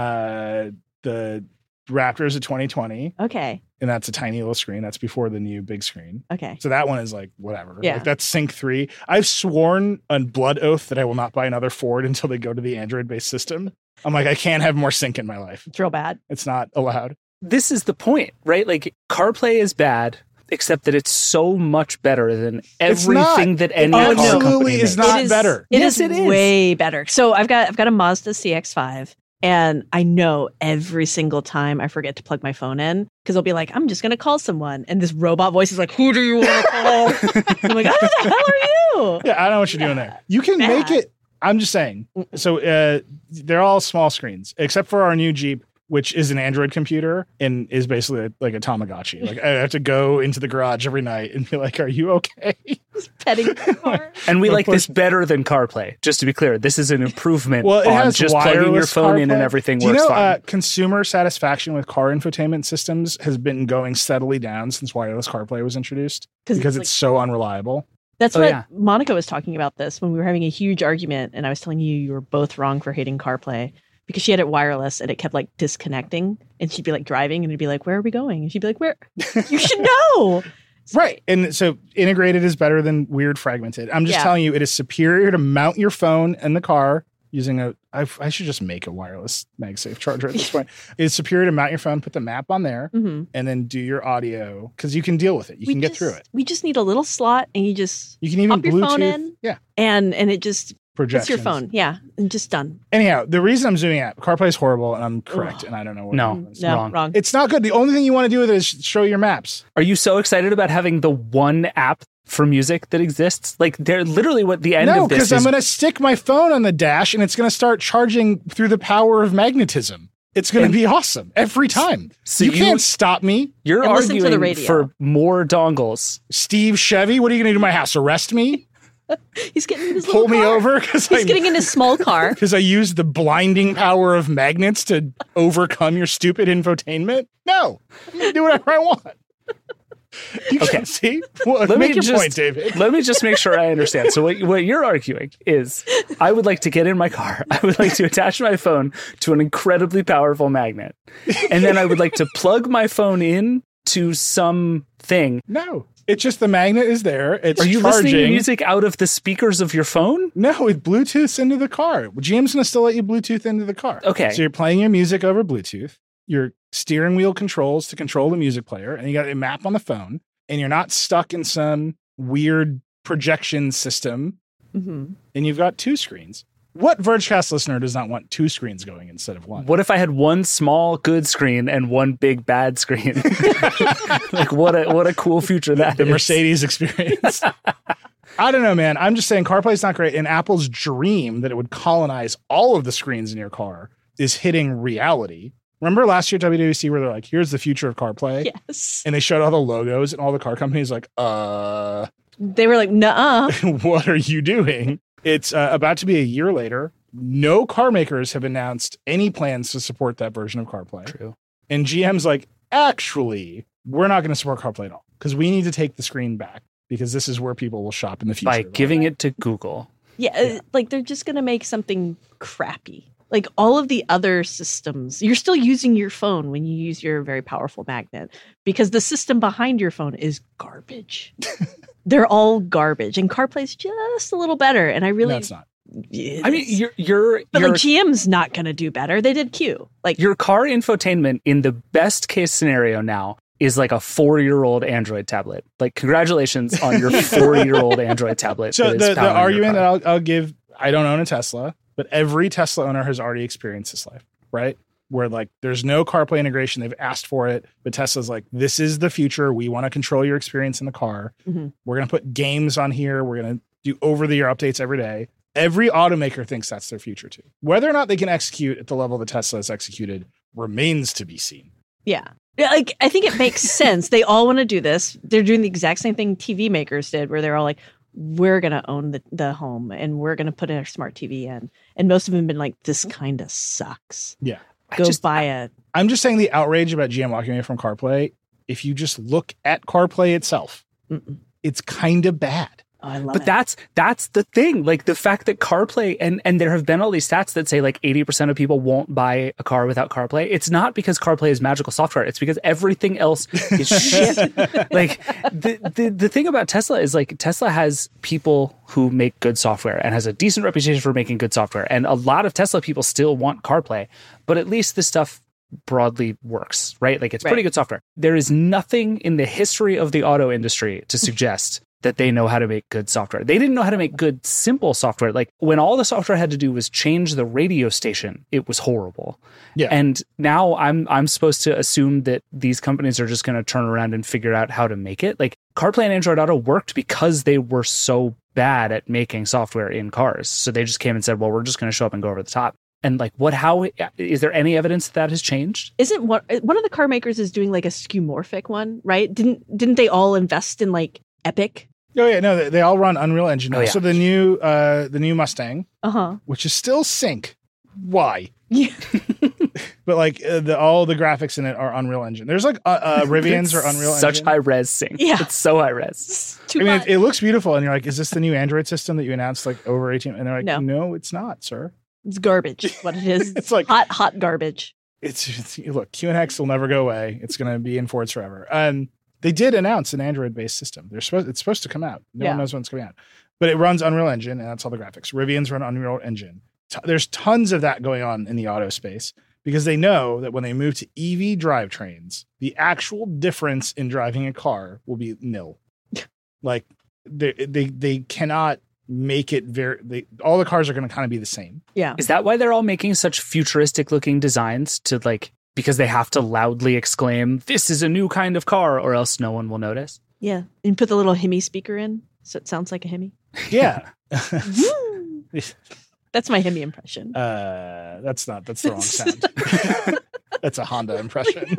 The Raptor is a 2020, Okay. and that's a tiny little screen. That's before the new big screen. Okay. So that one is like whatever. Yeah. Like that's Sync 3. I've sworn on blood oath that I will not buy another Ford until they go to the Android-based system. I'm like, I can't have more sync in my life. It's real bad. It's not allowed. This is the point, right? Like CarPlay is bad, except that it's so much better than It's not. everything that any It car absolutely company is makes. not It is better. Yes, it is. way better. So I've got a Mazda CX-5, and I know every single time I forget to plug my phone in because I'll be like, I'm just gonna call someone, and this robot voice is like, "Who do you want to call?" I'm like, "Oh, who the hell are you?" Yeah, I don't know what you're doing there. You can Bad. make it. I'm just saying. So they're all small screens, except for our new Jeep, which is an Android computer and is basically like a Tamagotchi. Like I have to go into the garage every night and be like, "Are you okay?" Petting the car. And we like this better than CarPlay. Just to be clear, this is an improvement Well, it on has just plugging your wireless phone in CarPlay. and everything Do you works know, fine. consumer satisfaction with car infotainment systems has been going steadily down since wireless CarPlay was introduced because it's so unreliable. That's Oh, what yeah. Monica was talking about this when we were having a huge argument, and I was telling you were both wrong for hating CarPlay because she had it wireless and it kept like disconnecting, and she'd be like driving and it'd be like, "Where are we going?" And she'd be like, "Where? You should know." Right. And so integrated is better than weird fragmented. I'm just Yeah. telling you, it is superior to mount your phone in the car using I should just make a wireless MagSafe charger at this point. It's superior to mount your phone, put the map on there, Mhm. and then do your audio because you can deal with it. You can get through it. We just need a little slot, and you just You can even pop your Bluetooth. phone in. Yeah. and it just Projections. it's your phone. Yeah, and just done. Anyhow, the reason I'm zooming out, CarPlay is horrible, and I'm correct, and I don't know what No. it is. No, Wrong. wrong. It's not good. The only thing you want to do with it is show your maps. Are you so excited about having the one app for music that exists? Like they're literally what the end No, of this because is. I'm going to stick my phone on the dash, and it's going to start charging through the power of magnetism. It's going to be awesome every time. So you you- can't stop me. You're And listen to the arguing radio. for more dongles. Steve Chevy, what are you going to do to my house? Arrest me? He's getting in his Pull little me car. over because He's getting in his small car. Because I use the blinding power of magnets to overcome your stupid infotainment? No. I'm going to do whatever I want. You can see? Well, make your point, David. Let me just make sure I understand. So what you're arguing is I would like to get in my car. I would like to attach my phone to an incredibly powerful magnet. And then I would like to plug my phone in to some thing. No. It's just the magnet is there. It's Are you charging. listening to music out of the speakers of your phone? No, it Bluetooths into the car. GM's going to still let you Bluetooth into the car. Okay. So you're playing your music over Bluetooth. Your steering wheel controls to control the music player, and you got a map on the phone, and you're not stuck in some weird projection system. Mm-hmm. And you've got two screens. What Vergecast listener does not want two screens going instead of one? What if I had one small good screen and one big bad screen? Like what a cool future that the is. Mercedes experience. I don't know, man. I'm just saying CarPlay's not great. And Apple's dream that it would colonize all of the screens in your car is hitting reality. Remember last year at WWDC where they're like, here's the future of CarPlay? Yes. And they showed all the logos and all the car companies like, They were like, nuh-uh. what are you doing? It's about to be a year later. No car makers have announced any plans to support that version of CarPlay. True. And GM's like, actually, we're not going to support CarPlay at all because we need to take the screen back because this is where people will shop in the future. By giving it to Google. Yeah, like they're just going to make something crappy. Like all of the other systems, you're still using your phone when you use your very powerful magnet because the system behind your phone is garbage. They're all garbage, and CarPlay's just a little better. And I really, No, it's not. I mean, you're but like GM's not going to do better. They did Q. Like your car infotainment in the best case scenario now is like a 4-year-old Android tablet. Like congratulations on your 4-year-old Android tablet. So that is the powering your argument car. that I'll give, I don't own a Tesla, but every Tesla owner has already experienced this life, right? Where like there's no CarPlay integration. They've asked for it, but Tesla's like, this is the future. We want to control your experience in the car. Mhm. We're going to put games on here. We're going to do over-the-air updates every day. Every automaker thinks that's their future too. Whether or not they can execute at the level that Tesla has executed remains to be seen. Yeah. Like, I think it makes sense. They all want to do this. They're doing the exact same thing TV makers did, where they're all like, we're going to own the home and we're going to put our smart TV in. And most of them have been like, this kind of sucks. Yeah. Go buy it. I'm just saying the outrage about GM walking away from CarPlay, if you just look at CarPlay itself, it's kind of bad. Oh, I love But it. that's the thing. Like the fact that CarPlay and there have been all these stats that say like 80% of people won't buy a car without CarPlay. It's not because CarPlay is magical software. It's because everything else is shit. Like the thing about Tesla is like Tesla has people who make good software and has a decent reputation for making good software. And a lot of Tesla people still want CarPlay, but at least this stuff broadly works, right? Like it's pretty good software. There is nothing in the history of the auto industry to suggest that they know how to make good software. They didn't know how to make good, simple software. Like when all the software had to do was change the radio station, it was horrible. Yeah. And now I'm supposed to assume that these companies are just going to turn around and figure out how to make it. Like CarPlay and Android Auto worked because they were so bad at making software in cars. So they just came and said, well, we're just going to show up and go over the top. And like, how is there any evidence that has changed? Isn't one of the car makers is doing like a skeuomorphic one, right? Didn't they all invest in like Epic? Oh yeah, no, they all run Unreal Engine now. Oh, yeah. So the new Mustang, Uh-huh. which is still sync. Why? Yeah. But like all the graphics in it are Unreal Engine. There's like Rivians or Unreal Such Engine. high res sync. Yeah. It's so high res. Too I mean, much. it looks beautiful, and you're like, is this the new Android system that you announced like over 18? And they're like, No. no, it's not, sir. It's garbage. Is what it is. It's like- hot garbage. It's look, QNX will never go away. It's going to be in Fords forever. They did announce an Android-based system. It's supposed to come out. No one knows when it's coming out, but it runs Unreal Engine, and that's all the graphics. Rivians run Unreal Engine. There's tons of that going on in the auto space because they know that when they move to EV drivetrains, the actual difference in driving a car will be nil. Like they cannot make it all the cars are going to kind of be the same. Yeah. Is that why they're all making such futuristic looking designs to like, because they have to loudly exclaim, this is a new kind of car, or else no one will notice? Yeah. And put the little Hemi speaker in so it sounds like a Hemi. Yeah. That's my Hemi impression. That's the wrong sound. That's a Honda impression.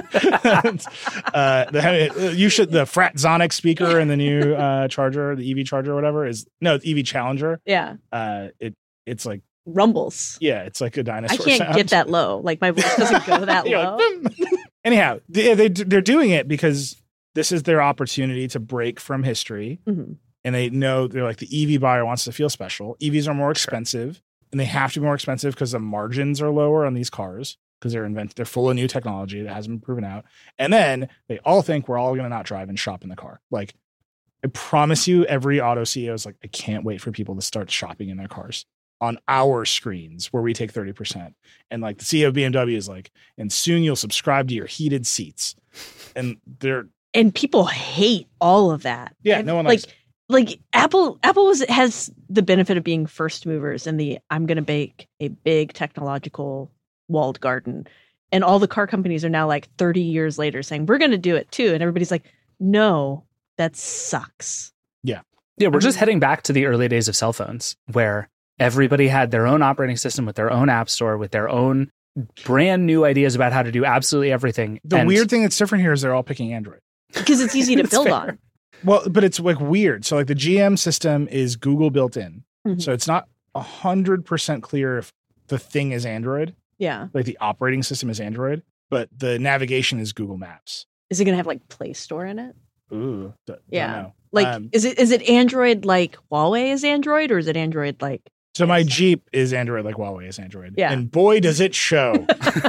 The Fratzonic speaker in the new Charger, the EV Charger or whatever it's EV Challenger. Yeah. It's like rumbles. Yeah, it's like a dinosaur. I can't sound. get that low. Like my voice doesn't go that low. Anyhow, they're doing it because this is their opportunity to break from history. Mm-hmm. And they know they're like the EV buyer wants to feel special. EVs are more expensive, and they have to be more expensive because the margins are lower on these cars because they're full of new technology that hasn't been proven out. And then they all think we're all going to not drive and shop in the car. Like, I promise you, every auto CEO is like, I can't wait for people to start shopping in their cars on our screens where we take 30%. And like the CEO of BMW is like, and soon you'll subscribe to your heated seats. And people hate all of that. Yeah, no one likes it. Like Apple has the benefit of being first movers in the I'm going to bake a big technological walled garden. And all the car companies are now like 30 years later saying, we're going to do it too. And everybody's like, no, that sucks. Yeah. Yeah, we're just heading back to the early days of cell phones where everybody had their own operating system with their own app store, with their own brand new ideas about how to do absolutely everything. The weird thing that's different here is they're all picking Android. Because it's easy to build on. Well, but it's like weird. So like the GM system is Google built in. Mm-hmm. So it's not 100% clear if the thing is Android. Yeah. Like the operating system is Android, but the navigation is Google Maps. Is it going to have like Play Store in it? Ooh. Yeah. Don't know. Like, is it Android like Huawei is Android, or is it Android like... So my Jeep is Android like Huawei is Android. Yeah. And boy, does it show.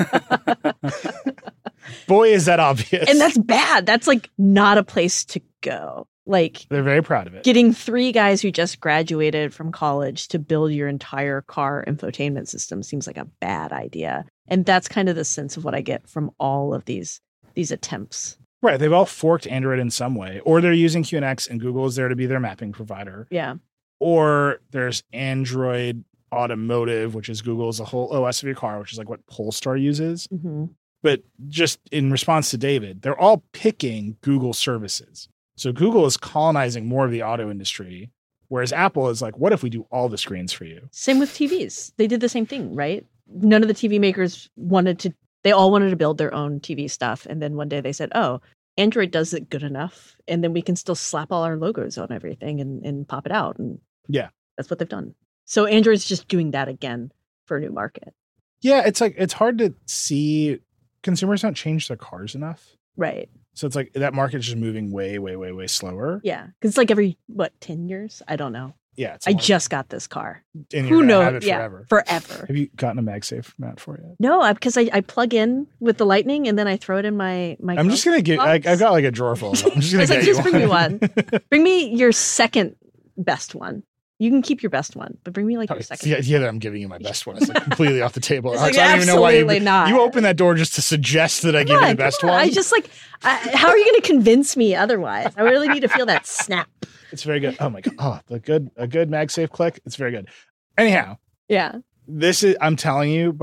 Boy, is that obvious. And that's bad. That's like not a place to go. Like, they're very proud of it. Getting 3 guys who just graduated from college to build your entire car infotainment system seems like a bad idea. And that's kind of the sense of what I get from all of these attempts. Right. They've all forked Android in some way, or they're using QNX and Google is there to be their mapping provider. Yeah. Or there's Android Automotive, which is Google's the whole OS of your car, which is like what Polestar uses. Mm-hmm. But just in response to David, they're all picking Google services. So Google is colonizing more of the auto industry, whereas Apple is like, what if we do all the screens for you? Same with TVs. They did the same thing, right? None of the TV makers they all wanted to build their own TV stuff. And then one day they said, oh, Android does it good enough. And then we can still slap all our logos on everything and pop it out. And yeah, that's what they've done. So Android's just doing that again for a new market. Yeah, it's hard to see. Consumers don't change their cars enough. Right. So it's like that market's just moving way, way, way, way slower. Yeah. Because it's like every, 10 years? I don't know. Yeah. I just got this car. And who knows? Have it forever. Forever. Have you gotten a MagSafe mat for it? No, because I plug in with the lightning and then I throw it in my I'm just going to get, I've got like a drawer full of them. I'm just going to get just bring me one. Bring me your second best one. You can keep your best one, but bring me like your second. The idea that I'm giving you my best one is like completely off the table. Like, I don't even know why you open that door just to suggest that I give you the best one. I just how are you going to convince me otherwise? I really need to feel that snap. It's very good. Oh my God. Oh, a good MagSafe click. It's very good. Anyhow. Yeah. I'm telling you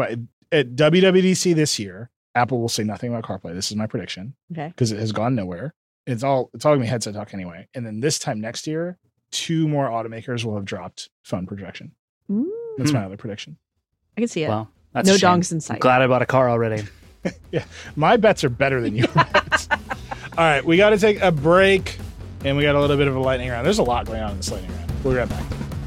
at WWDC this year, Apple will say nothing about CarPlay. This is my prediction. Okay. Because it has gone nowhere. It's all going to be headset talk anyway. And then this time next year, 2 more automakers will have dropped phone projection. That's my other prediction. I can see it. Well, that's no a shame. dongs in sight. I'm glad I bought a car already. Yeah, my bets are better than your bets. All right, we got to take a break, and we got a little bit of a lightning round. There's a lot going on in this lightning round. We'll be right back.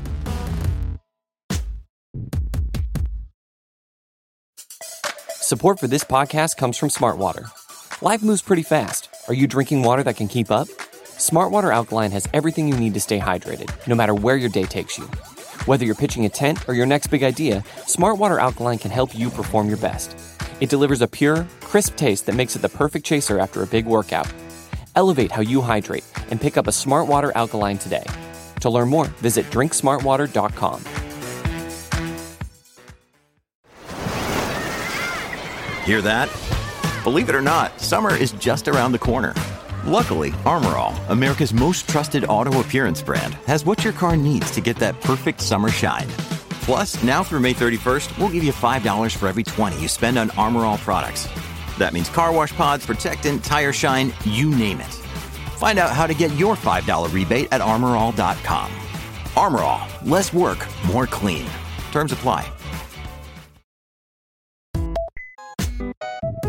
Support for this podcast comes from Smartwater. Life moves pretty fast. Are you drinking water that can keep up? Smartwater Alkaline has everything you need to stay hydrated, no matter where your day takes you. Whether you're pitching a tent or your next big idea, Smartwater Alkaline can help you perform your best. It delivers a pure, crisp taste that makes it the perfect chaser after a big workout. Elevate how you hydrate and pick up a Smartwater Alkaline today. To learn more, visit drinksmartwater.com. Hear that? Believe it or not, summer is just around the corner. Luckily, Armor All, America's most trusted auto appearance brand, has what your car needs to get that perfect summer shine. Plus, now through May 31st, we'll give you $5 for every $20 you spend on Armor All products. That means car wash pods, protectant, tire shine, you name it. Find out how to get your $5 rebate at armorall.com. Armor All, less work, more clean. Terms apply.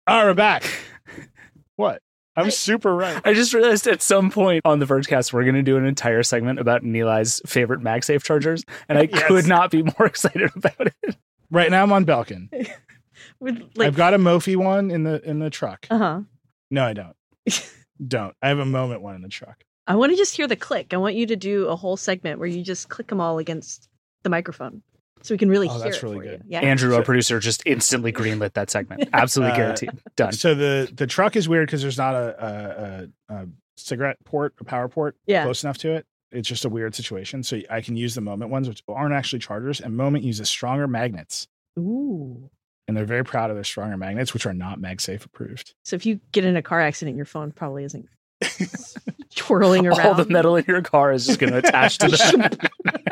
All right, we're back. What? I'm super right. I just realized at some point on the Vergecast, we're going to do an entire segment about Nilai's favorite MagSafe chargers, and I could not be more excited about it. Right now I'm on Belkin. With, I've got a Mophie one in the truck. Uh-huh. No, I don't. Don't. I have a Moment one in the truck. I want to just hear the click. I want you to do a whole segment where you just click them all against the microphone so we can really hear that's it really for good. you. Yeah. Andrew, our producer, just instantly greenlit that segment. Absolutely guaranteed. Done. So the truck is weird because there's not a cigarette port, a power port close enough to it. It's just a weird situation. So I can use the Moment ones, which aren't actually chargers, and Moment uses stronger magnets. Ooh. And they're very proud of their stronger magnets, which are not MagSafe approved. So if you get in a car accident, your phone probably isn't twirling around. All the metal in your car is just going to attach to the...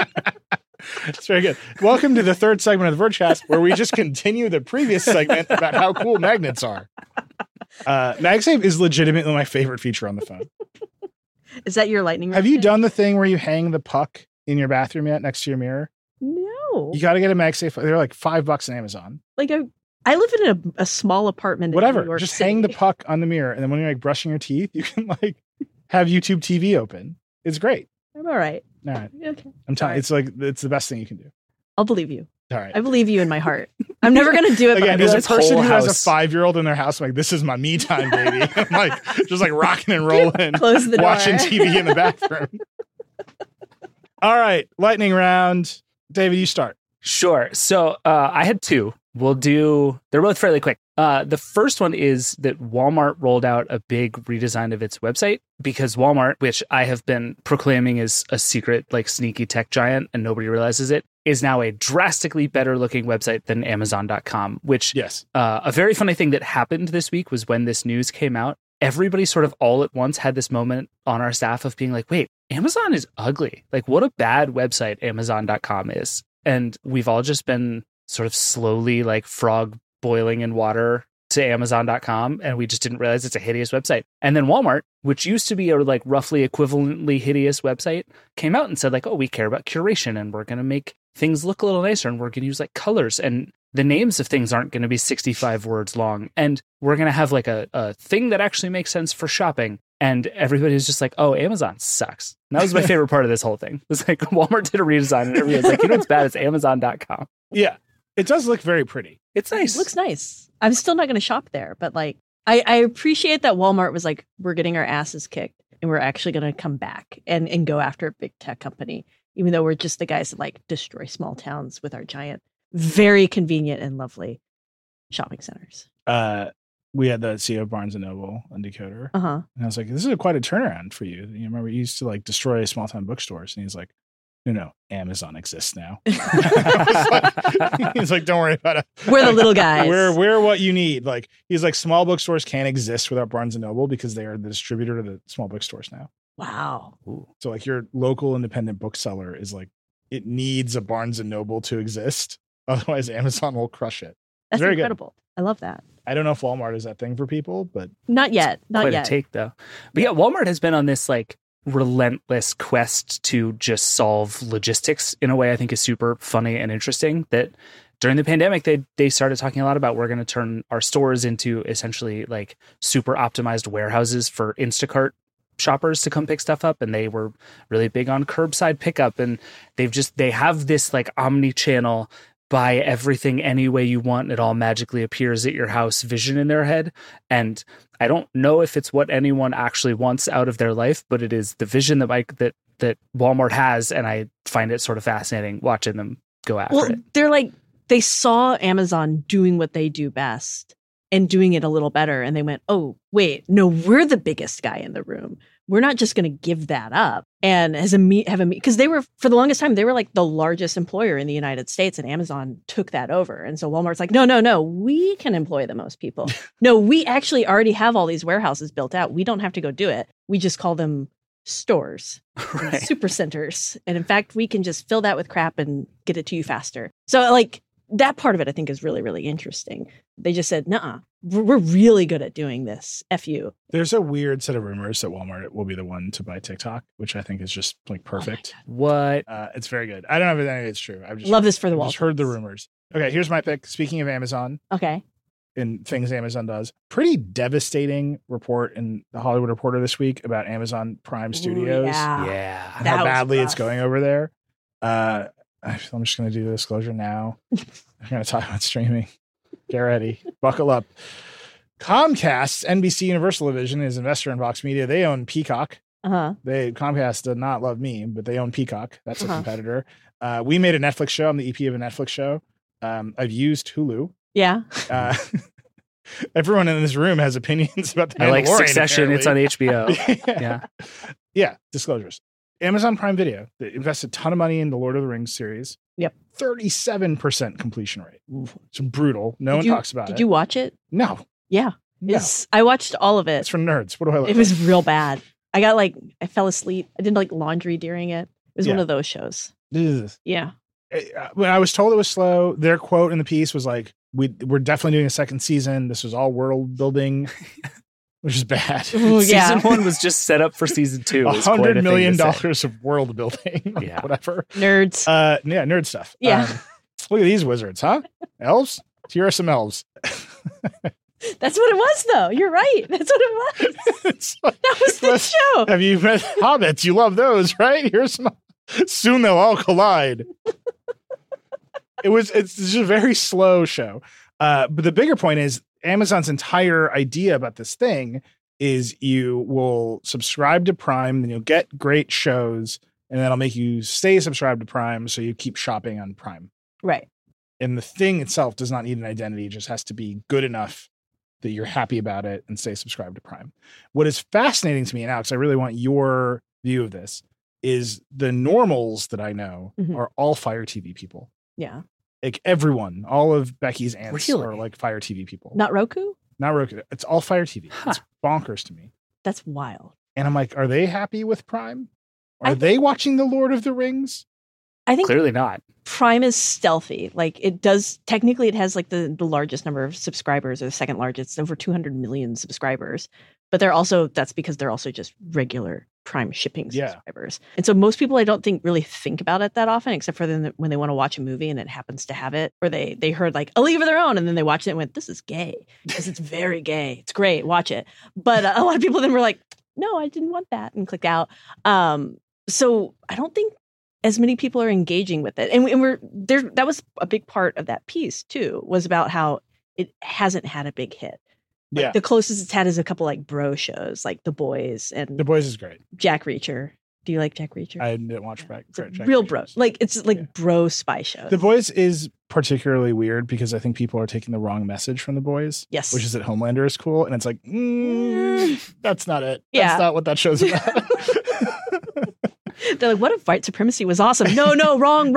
It's very good. Welcome to the third segment of the Vergecast, where we just continue the previous segment about how cool magnets are. MagSafe is legitimately my favorite feature on the phone. Is that your lightning? Have you done the thing where you hang the puck in your bathroom yet next to your mirror? No. You got to get a MagSafe. They're like $5 on Amazon. Like I live in a small apartment. Whatever. In New York Just City. hang the puck on the mirror, and then when you're like brushing your teeth, you can like have YouTube TV open. It's great. I'm all right. All right. Okay. I'm telling. It's like it's the best thing you can do. I'll believe you. All right. I believe you in my heart. I'm never going to do it. Again, but as a this person whole who has a house. 5-year-old in their house, I'm like, this is my me time, baby. I'm like, just like rocking and rolling, Close the door. watching TV in the bathroom. All right, lightning round. David, you start. Sure. So I had two. They're both fairly quick. The first one is that Walmart rolled out a big redesign of its website because Walmart, which I have been proclaiming is a secret, like sneaky tech giant and nobody realizes it, is now a drastically better looking website than Amazon.com, which a very funny thing that happened this week was when this news came out, everybody sort of all at once had this moment on our staff of being like, wait, Amazon is ugly. Like what a bad website Amazon.com is. And we've all just been sort of slowly like frog boiling in water to Amazon.com, and we just didn't realize it's a hideous website. And then Walmart, which used to be a like roughly equivalently hideous website, came out and said like, oh, we care about curation and we're going to make things look a little nicer and we're going to use like colors and the names of things aren't going to be 65 words long. And we're going to have like a thing that actually makes sense for shopping. And everybody's just like, oh, Amazon sucks. And that was my favorite part of this whole thing. It was like Walmart did a redesign and everybody's like, you know what's bad? It's Amazon.com. Yeah, it does look very pretty. It's nice. It looks nice. I'm still not going to shop there, but like I appreciate that Walmart was like, we're getting our asses kicked and we're actually going to come back and go after a big tech company, even though we're just the guys that like destroy small towns with our giant, very convenient and lovely shopping centers. We had the CEO of Barnes & Noble on Decoder. Uh-huh. And I was like, this is quite a turnaround for you. You remember you used to like destroy small town bookstores. And he's like, no, Amazon exists now. He's like, don't worry about it. We're the little guys. We're what you need. Like he's like, small bookstores can't exist without Barnes & Noble because they are the distributor to the small bookstores now. Wow. Ooh. So like your local independent bookseller is like, it needs a Barnes & Noble to exist. Otherwise Amazon will crush it. That's very incredible. I love that. I don't know if Walmart is that thing for people, but Not yet. Not Quite yet. a take though. But yeah, Walmart has been on this like relentless quest to just solve logistics in a way I think is super funny and interesting. That during the pandemic, they started talking a lot about we're going to turn our stores into essentially like super optimized warehouses for Instacart shoppers to come pick stuff up, and they were really big on curbside pickup, and they have this like omni-channel buy everything any way you want, it all magically appears at your house vision in their head. And I don't know if it's what anyone actually wants out of their life, but it is the vision that Walmart has, and I find it sort of fascinating watching them go after it. They're like, they saw Amazon doing what they do best and doing it a little better, and they went, oh, wait, no, we're the biggest guy in the room. We're not just going to give that up. And because they were, for the longest time, they were like the largest employer in the United States, and Amazon took that over. And so Walmart's like, no, we can employ the most people. No, we actually already have all these warehouses built out. We don't have to go do it. We just call them stores, Right. super centers. And in fact, we can just fill that with crap and get it to you faster. So like that part of it, I think, is really, really interesting. They just said, nuh-uh, we're really good at doing this. F you. there's a weird set of rumors that Walmart will be the one to buy TikTok, which I think is just like perfect. What? It's very good. I don't know if any of it's true. I've just Love this for the I've wall. just heard the rumors. Okay, here's my pick. Speaking of Amazon, Okay. in things Amazon does. Pretty devastating report in the Hollywood Reporter this week about Amazon Prime Studios. Yeah. And how badly it's going over there. I'm just going to do the disclosure now. I'm going to talk about streaming. Get ready. Buckle up. Comcast's NBC Universal division is investor in Vox Media. They own Peacock. Comcast did not love me, but they own Peacock. That's a competitor. We made a Netflix show. I'm the EP of a Netflix show. I've used Hulu. Yeah. Everyone in this room has opinions about the Mandalorian. I like Succession. Apparently. It's on HBO. Yeah. Disclosures. Amazon Prime Video, they invested a ton of money in the Lord of the Rings series. Yep. 37% completion rate. It's brutal. No one talks about it. Did you watch it? No. Yeah. No. I watched all of it. It's for nerds. What do I look It was real bad. I fell asleep. I did laundry during it. It was one of those shows. Ugh. Yeah. When I was told it was slow, their quote in the piece was like, we're definitely doing a second season. This was all world building, which is bad. Ooh, yeah. Season 1 was just set up for season 2. $100 million of world building. Yeah. Whatever. Nerds. Nerd stuff. Yeah. Look at these wizards, huh? Elves? Here are some elves. That's what it was, though. You're right. That's what it was. That was the show. Have you met hobbits? You love those, right? Here's some. Soon they'll all collide. It's just a very slow show. But the bigger point is Amazon's entire idea about this thing is you will subscribe to Prime, then you'll get great shows, and then I'll make you stay subscribed to Prime so you keep shopping on Prime. Right. And the thing itself does not need an identity. It just has to be good enough that you're happy about it and stay subscribed to Prime. What is fascinating to me, and Alex, I really want your view of this, is the normals that I know are all Fire TV people. Yeah. Like everyone, all of Becky's aunts Really? are like Fire TV people. Not Roku? Not Roku. It's all Fire TV. It's bonkers to me. That's wild. And I'm like, are they happy with Prime? Are they watching The Lord of the Rings? I think Clearly not. Prime is stealthy. Like it does, technically it has like the largest number of subscribers, or the second largest, over 200 million subscribers. But that's because they're also just regular Prime shipping subscribers. And so most people, I don't think, really think about it that often, except for when they want to watch a movie and it happens to have it, or they heard like A League of Their Own, and then they watched it and went, this is gay, because it's very gay. It's great. Watch it. But a lot of people then were like, no, I didn't want that, and clicked out. So I don't think as many people are engaging with it. And we're there. That was a big part of that piece too, was about how it hasn't had a big hit. Like, the closest it's had is a couple like bro shows, like The Boys, and The Boys is great. Jack Reacher. Do you like Jack Reacher? I didn't watch Jack real Reacher. bro. Like it's like bro spy shows. The Boys is particularly weird because I think people are taking the wrong message from The Boys. Yes. Which is that Homelander is cool. And it's like, that's not it. Yeah. That's not what that show's about. They're like, what if white supremacy was awesome? No, wrong.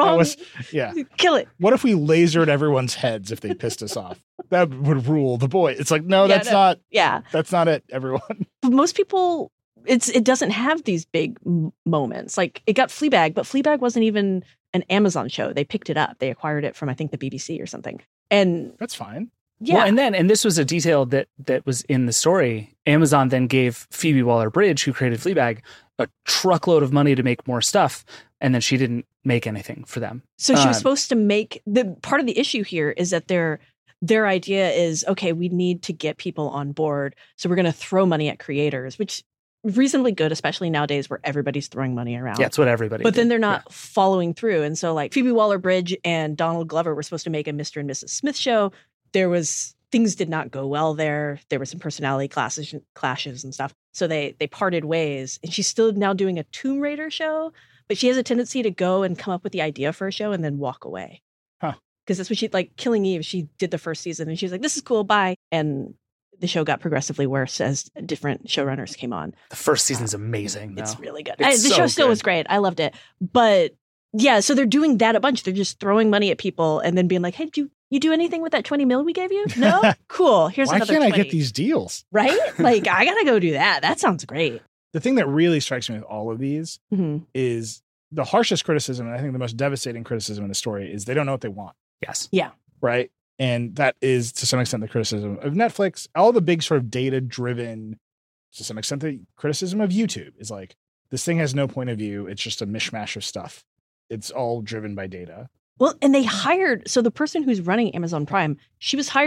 Kill it. What if we lasered everyone's heads if they pissed us off? That would rule The Boys. It's like, no, that's not. Yeah. That's not it, everyone. But most people, it doesn't have these big moments. Like it got Fleabag, but Fleabag wasn't even an Amazon show. They picked it up. They acquired it from, I think, the BBC or something. And that's fine. Yeah. Well, and this was a detail that was in the story. Amazon then gave Phoebe Waller-Bridge, who created Fleabag, a truckload of money to make more stuff, and then she didn't make anything for them. So she was supposed to make part of the issue here is that their idea is, okay, we need to get people on board, so we're going to throw money at creators, which is reasonably good, especially nowadays where everybody's throwing money around. Yeah, that's what everybody. But then they're not following through, and so like Phoebe Waller-Bridge and Donald Glover were supposed to make a Mr. and Mrs. Smith show. Things did not go well there. There were some personality clashes and stuff. So they parted ways. And she's still now doing a Tomb Raider show, but she has a tendency to go and come up with the idea for a show and then walk away. Huh. Because that's what she, like Killing Eve, she did the first season and she's like, this is cool, bye. And the show got progressively worse as different showrunners came on. The first season's amazing. It's really good. It's the so show still good. was great. I loved it. But yeah, so they're doing that a bunch. They're just throwing money at people and then being like, hey, did you do anything with that 20 mil we gave you? No? Cool. Here's another 20. Why can't I get these deals? Right? Like, I got to go do that. That sounds great. The thing that really strikes me with all of these is the harshest criticism, and I think the most devastating criticism in the story, is they don't know what they want. Yes. Yeah. Right? And that is, to some extent, the criticism of Netflix. All the big sort of data-driven, to some extent, the criticism of YouTube is like, this thing has no point of view. It's just a mishmash of stuff. It's all driven by data. Well, and they hired, so the person who's running Amazon Prime, she was hired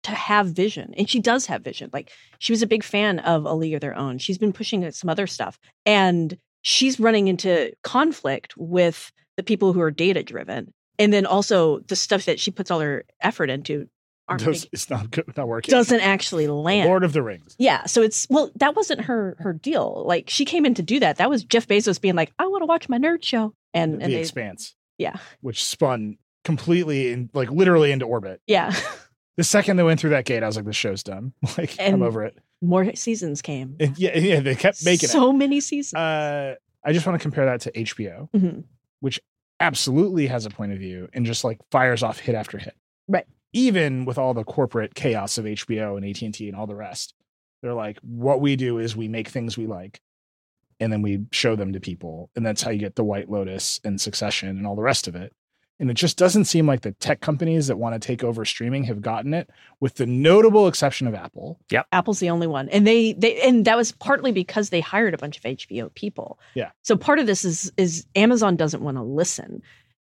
to have vision. And she does have vision. Like, she was a big fan of A League of Their Own. She's been pushing some other stuff. And she's running into conflict with the people who are data driven. And then also the stuff that she puts all her effort into it's not good, not working. Doesn't actually land. Lord of the Rings. Yeah. So that wasn't her deal. Like, she came in to do that. That was Jeff Bezos being like, I want to watch my nerd show. And The Expanse. Yeah. Which spun completely literally into orbit. Yeah. The second they went through that gate, I was like, this show's done. Like, I'm over it. More seasons came. And yeah, they kept making so many seasons. I just want to compare that to HBO, which absolutely has a point of view and just like fires off hit after hit. Right. Even with all the corporate chaos of HBO and AT&T and all the rest, they're like, what we do is we make things we like and then we show them to people. And that's how you get the White Lotus and Succession and all the rest of it. And it just doesn't seem like the tech companies that want to take over streaming have gotten it, with the notable exception of Apple. Yep. Apple's the only one. And and that was partly because they hired a bunch of HBO people. Yeah. So part of this is Amazon doesn't want to listen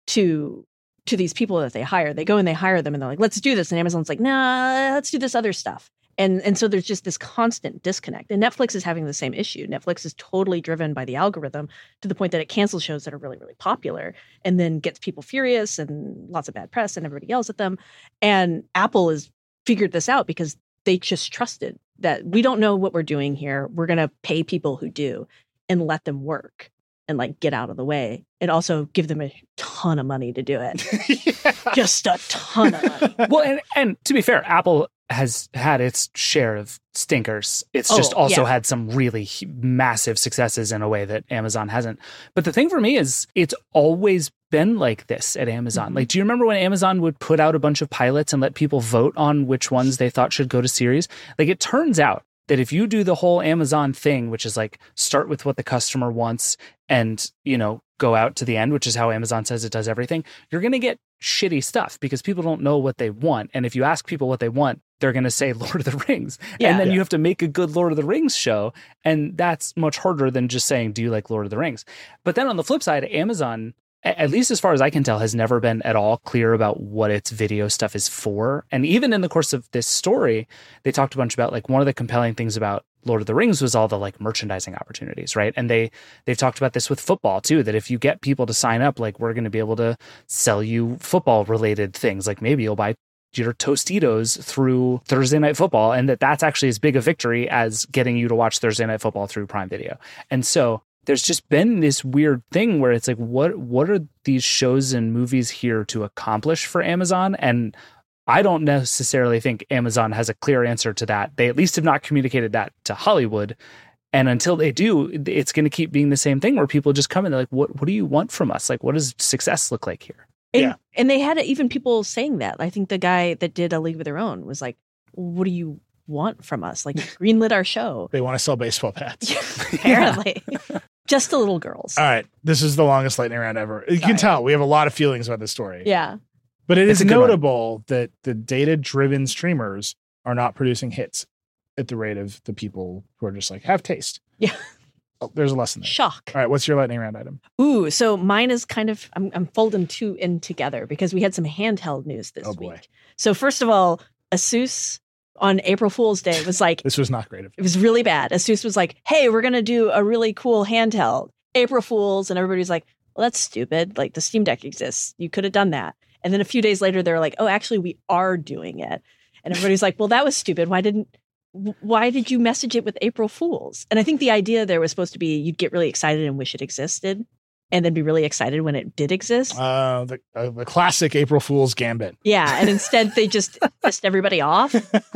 to these people that they hire. They go and they hire them and they're like, let's do this. And Amazon's like, nah, let's do this other stuff. And so there's just this constant disconnect. And Netflix is having the same issue. Netflix is totally driven by the algorithm to the point that it cancels shows that are really, really popular and then gets people furious and lots of bad press and everybody yells at them. And Apple has figured this out because they just trusted that we don't know what we're doing here. We're going to pay people who do and let them work and like get out of the way, and also give them a ton of money to do it. Yeah. Just a ton of money. Well, and to be fair, Apple has had its share of stinkers. It's just also had some really massive successes in a way that Amazon hasn't. But the thing for me is it's always been like this at Amazon. Mm-hmm. Like, do you remember when Amazon would put out a bunch of pilots and let people vote on which ones they thought should go to series? Like, it turns out that if you do the whole Amazon thing, which is like start with what the customer wants and, go out to the end, which is how Amazon says it does everything, you're going to get shitty stuff because people don't know what they want. And if you ask people what they want, they're going to say Lord of the Rings. Yeah, and then you have to make a good Lord of the Rings show. And that's much harder than just saying, do you like Lord of the Rings? But then on the flip side, Amazon, at least as far as I can tell, has never been at all clear about what its video stuff is for. And even in the course of this story, they talked a bunch about like one of the compelling things about Lord of the Rings was all the like merchandising opportunities, right? And they've talked about this with football too, that if you get people to sign up, like we're going to be able to sell you football related things. Like maybe you'll buy your Tostitos through Thursday Night Football, and that's actually as big a victory as getting you to watch Thursday Night Football through Prime Video. And so there's just been this weird thing where it's like, what are these shows and movies here to accomplish for Amazon? And I don't necessarily think Amazon has a clear answer to that. They at least have not communicated that to Hollywood. And until they do, it's going to keep being the same thing where people just come in, they're like, what do you want from us? Like, what does success look like here? And they had even people saying that. I think the guy that did A League of Their Own was like, what do you want from us? Like, greenlit our show. They want to sell baseball bats. Apparently. Just to little girls. All right. This is the longest lightning round ever. You can tell we have a lot of feelings about this story. Yeah. But it is notable that the data-driven streamers are not producing hits at the rate of the people who are just like, have taste. Yeah. Oh, there's a lesson there. Shock. All right. What's your lightning round item? Ooh, so mine is kind of, I'm folding two in together because we had some handheld news this week. So first of all, ASUS on April Fool's Day was like, this was not great. It was really bad. ASUS was like, hey, we're going to do a really cool handheld. April Fools. And everybody's like, well, that's stupid. Like, the Steam Deck exists. You could have done that. And then a few days later, they're like, oh, actually, we are doing it. And everybody's like, well, that was stupid. Why did you message it with April Fools? And I think the idea there was supposed to be you'd get really excited and wish it existed, and then be really excited when it did exist. The classic April Fool's gambit. Yeah, and instead they just pissed everybody off.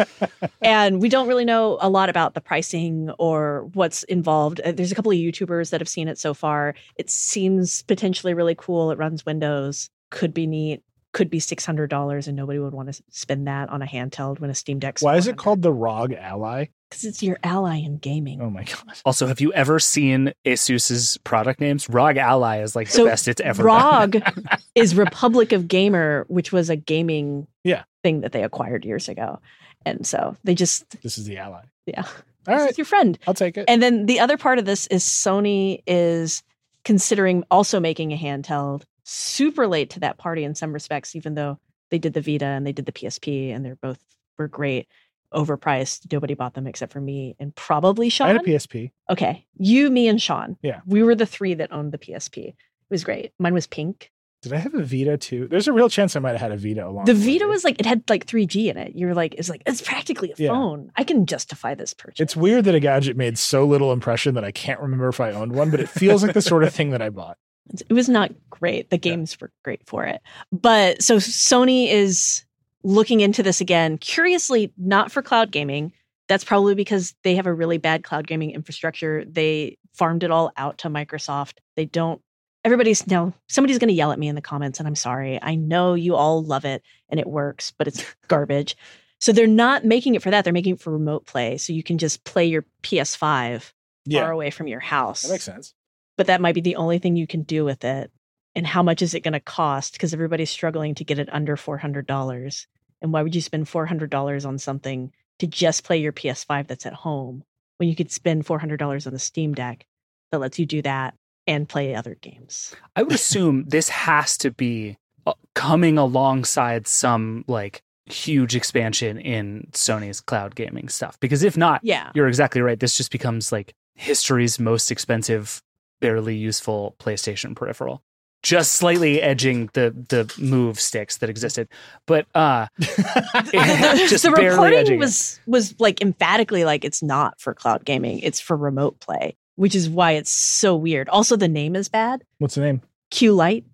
And we don't really know a lot about the pricing or what's involved. There's a couple of YouTubers that have seen it so far. It seems potentially really cool. It runs Windows. Could be neat. Could be $600, and nobody would want to spend that on a handheld when a Steam Deck's Why is it called the ROG Ally? Because it's your ally in gaming. Oh my god! Also, have you ever seen ASUS's product names? ROG Ally is like the best it's ever ROG done. is Republic of Gamer, which was a gaming thing that they acquired years ago, and so they just this is the Ally. Yeah, all right, it's your friend. I'll take it. And then the other part of this is Sony is considering also making a handheld. Super late to that party in some respects, even though they did the Vita and they did the PSP, and they're both were great, overpriced. Nobody bought them except for me and probably Sean. I had a PSP. Okay. You, me, and Sean. Yeah. We were the 3 that owned the PSP. It was great. Mine was pink. Did I have a Vita too? There's a real chance I might have had a Vita along. The Vita was like, it had like 3G in it. You were like, it's practically a Yeah. phone. I can justify this purchase. It's weird that a gadget made so little impression that I can't remember if I owned one, but it feels like the sort of thing that I bought. It was not great. The games were great for it. But so Sony is looking into this again, curiously, not for cloud gaming. That's probably because they have a really bad cloud gaming infrastructure. They farmed it all out to Microsoft. They don't. Somebody's going to yell at me in the comments, and I'm sorry. I know you all love it and it works, but it's garbage. So they're not making it for that. They're making it for remote play. So you can just play your PS5 far away from your house. That makes sense. But that might be the only thing you can do with it. And how much is it going to cost? Because everybody's struggling to get it under $400. And why would you spend $400 on something to just play your PS5 that's at home when you could spend $400 on the Steam Deck that lets you do that and play other games? I would assume this has to be coming alongside some like huge expansion in Sony's cloud gaming stuff. Because if not, you're exactly right. This just becomes like history's most expensive, barely useful PlayStation peripheral. Just slightly edging the move sticks that existed, but just the barely reporting edging was like emphatically like it's not for cloud gaming, it's for remote play, which is why it's so weird. Also, the name is bad. What's the name? Q Lite.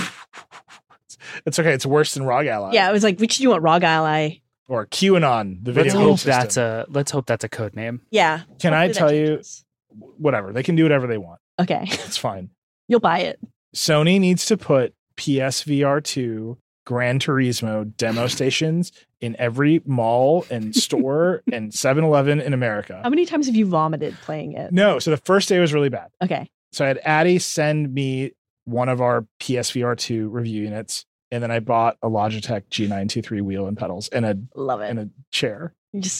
It's okay. It's worse than ROG Ally. Yeah, it was like, which do you want, ROG Ally or QAnon? The video Let's hope that's a code name. Yeah. Can I tell you? Whatever, they can do whatever they want. Okay, it's fine. You'll buy it. Sony needs to put PSVR 2 Gran Turismo demo stations in every mall and store and 7-Eleven in America. How many times have you vomited playing it? No, so the first day was really bad. Okay. So I had Addie send me one of our PSVR 2 review units, and then I bought a Logitech G923 wheel and pedals and a chair.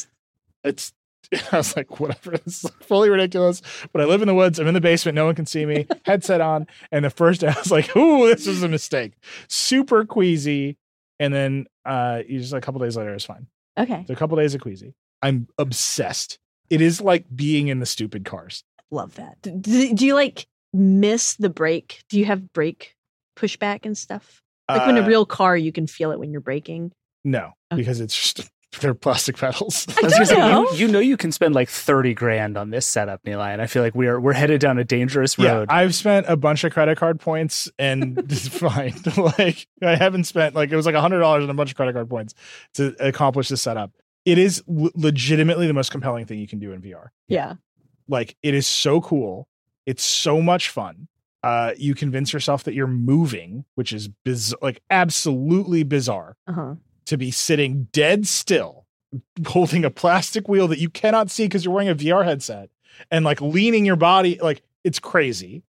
I was like, whatever, this is fully ridiculous. But I live in the woods. I'm in the basement. No one can see me. Headset on. And the first day I was like, ooh, this is a mistake. Super queasy. And then just a couple days later, it was fine. Okay. So a couple days of queasy. I'm obsessed. It is like being in the stupid cars. Love that. Do you like miss the brake? Do you have brake pushback and stuff? Like when a real car, you can feel it when you're braking? No, because it's just... they're plastic pedals. I was gonna say, you know you can spend like $30,000 on this setup, Nilay, and I feel like we're headed down a dangerous road. Yeah, I've spent a bunch of credit card points and it's fine. Like I haven't spent it was like $100 and a bunch of credit card points to accomplish this setup. It is legitimately the most compelling thing you can do in VR. Yeah. Like it is so cool. It's so much fun. You convince yourself that you're moving, which is like absolutely bizarre. To be sitting dead still, holding a plastic wheel that you cannot see because you're wearing a VR headset and like leaning your body. Like it's crazy.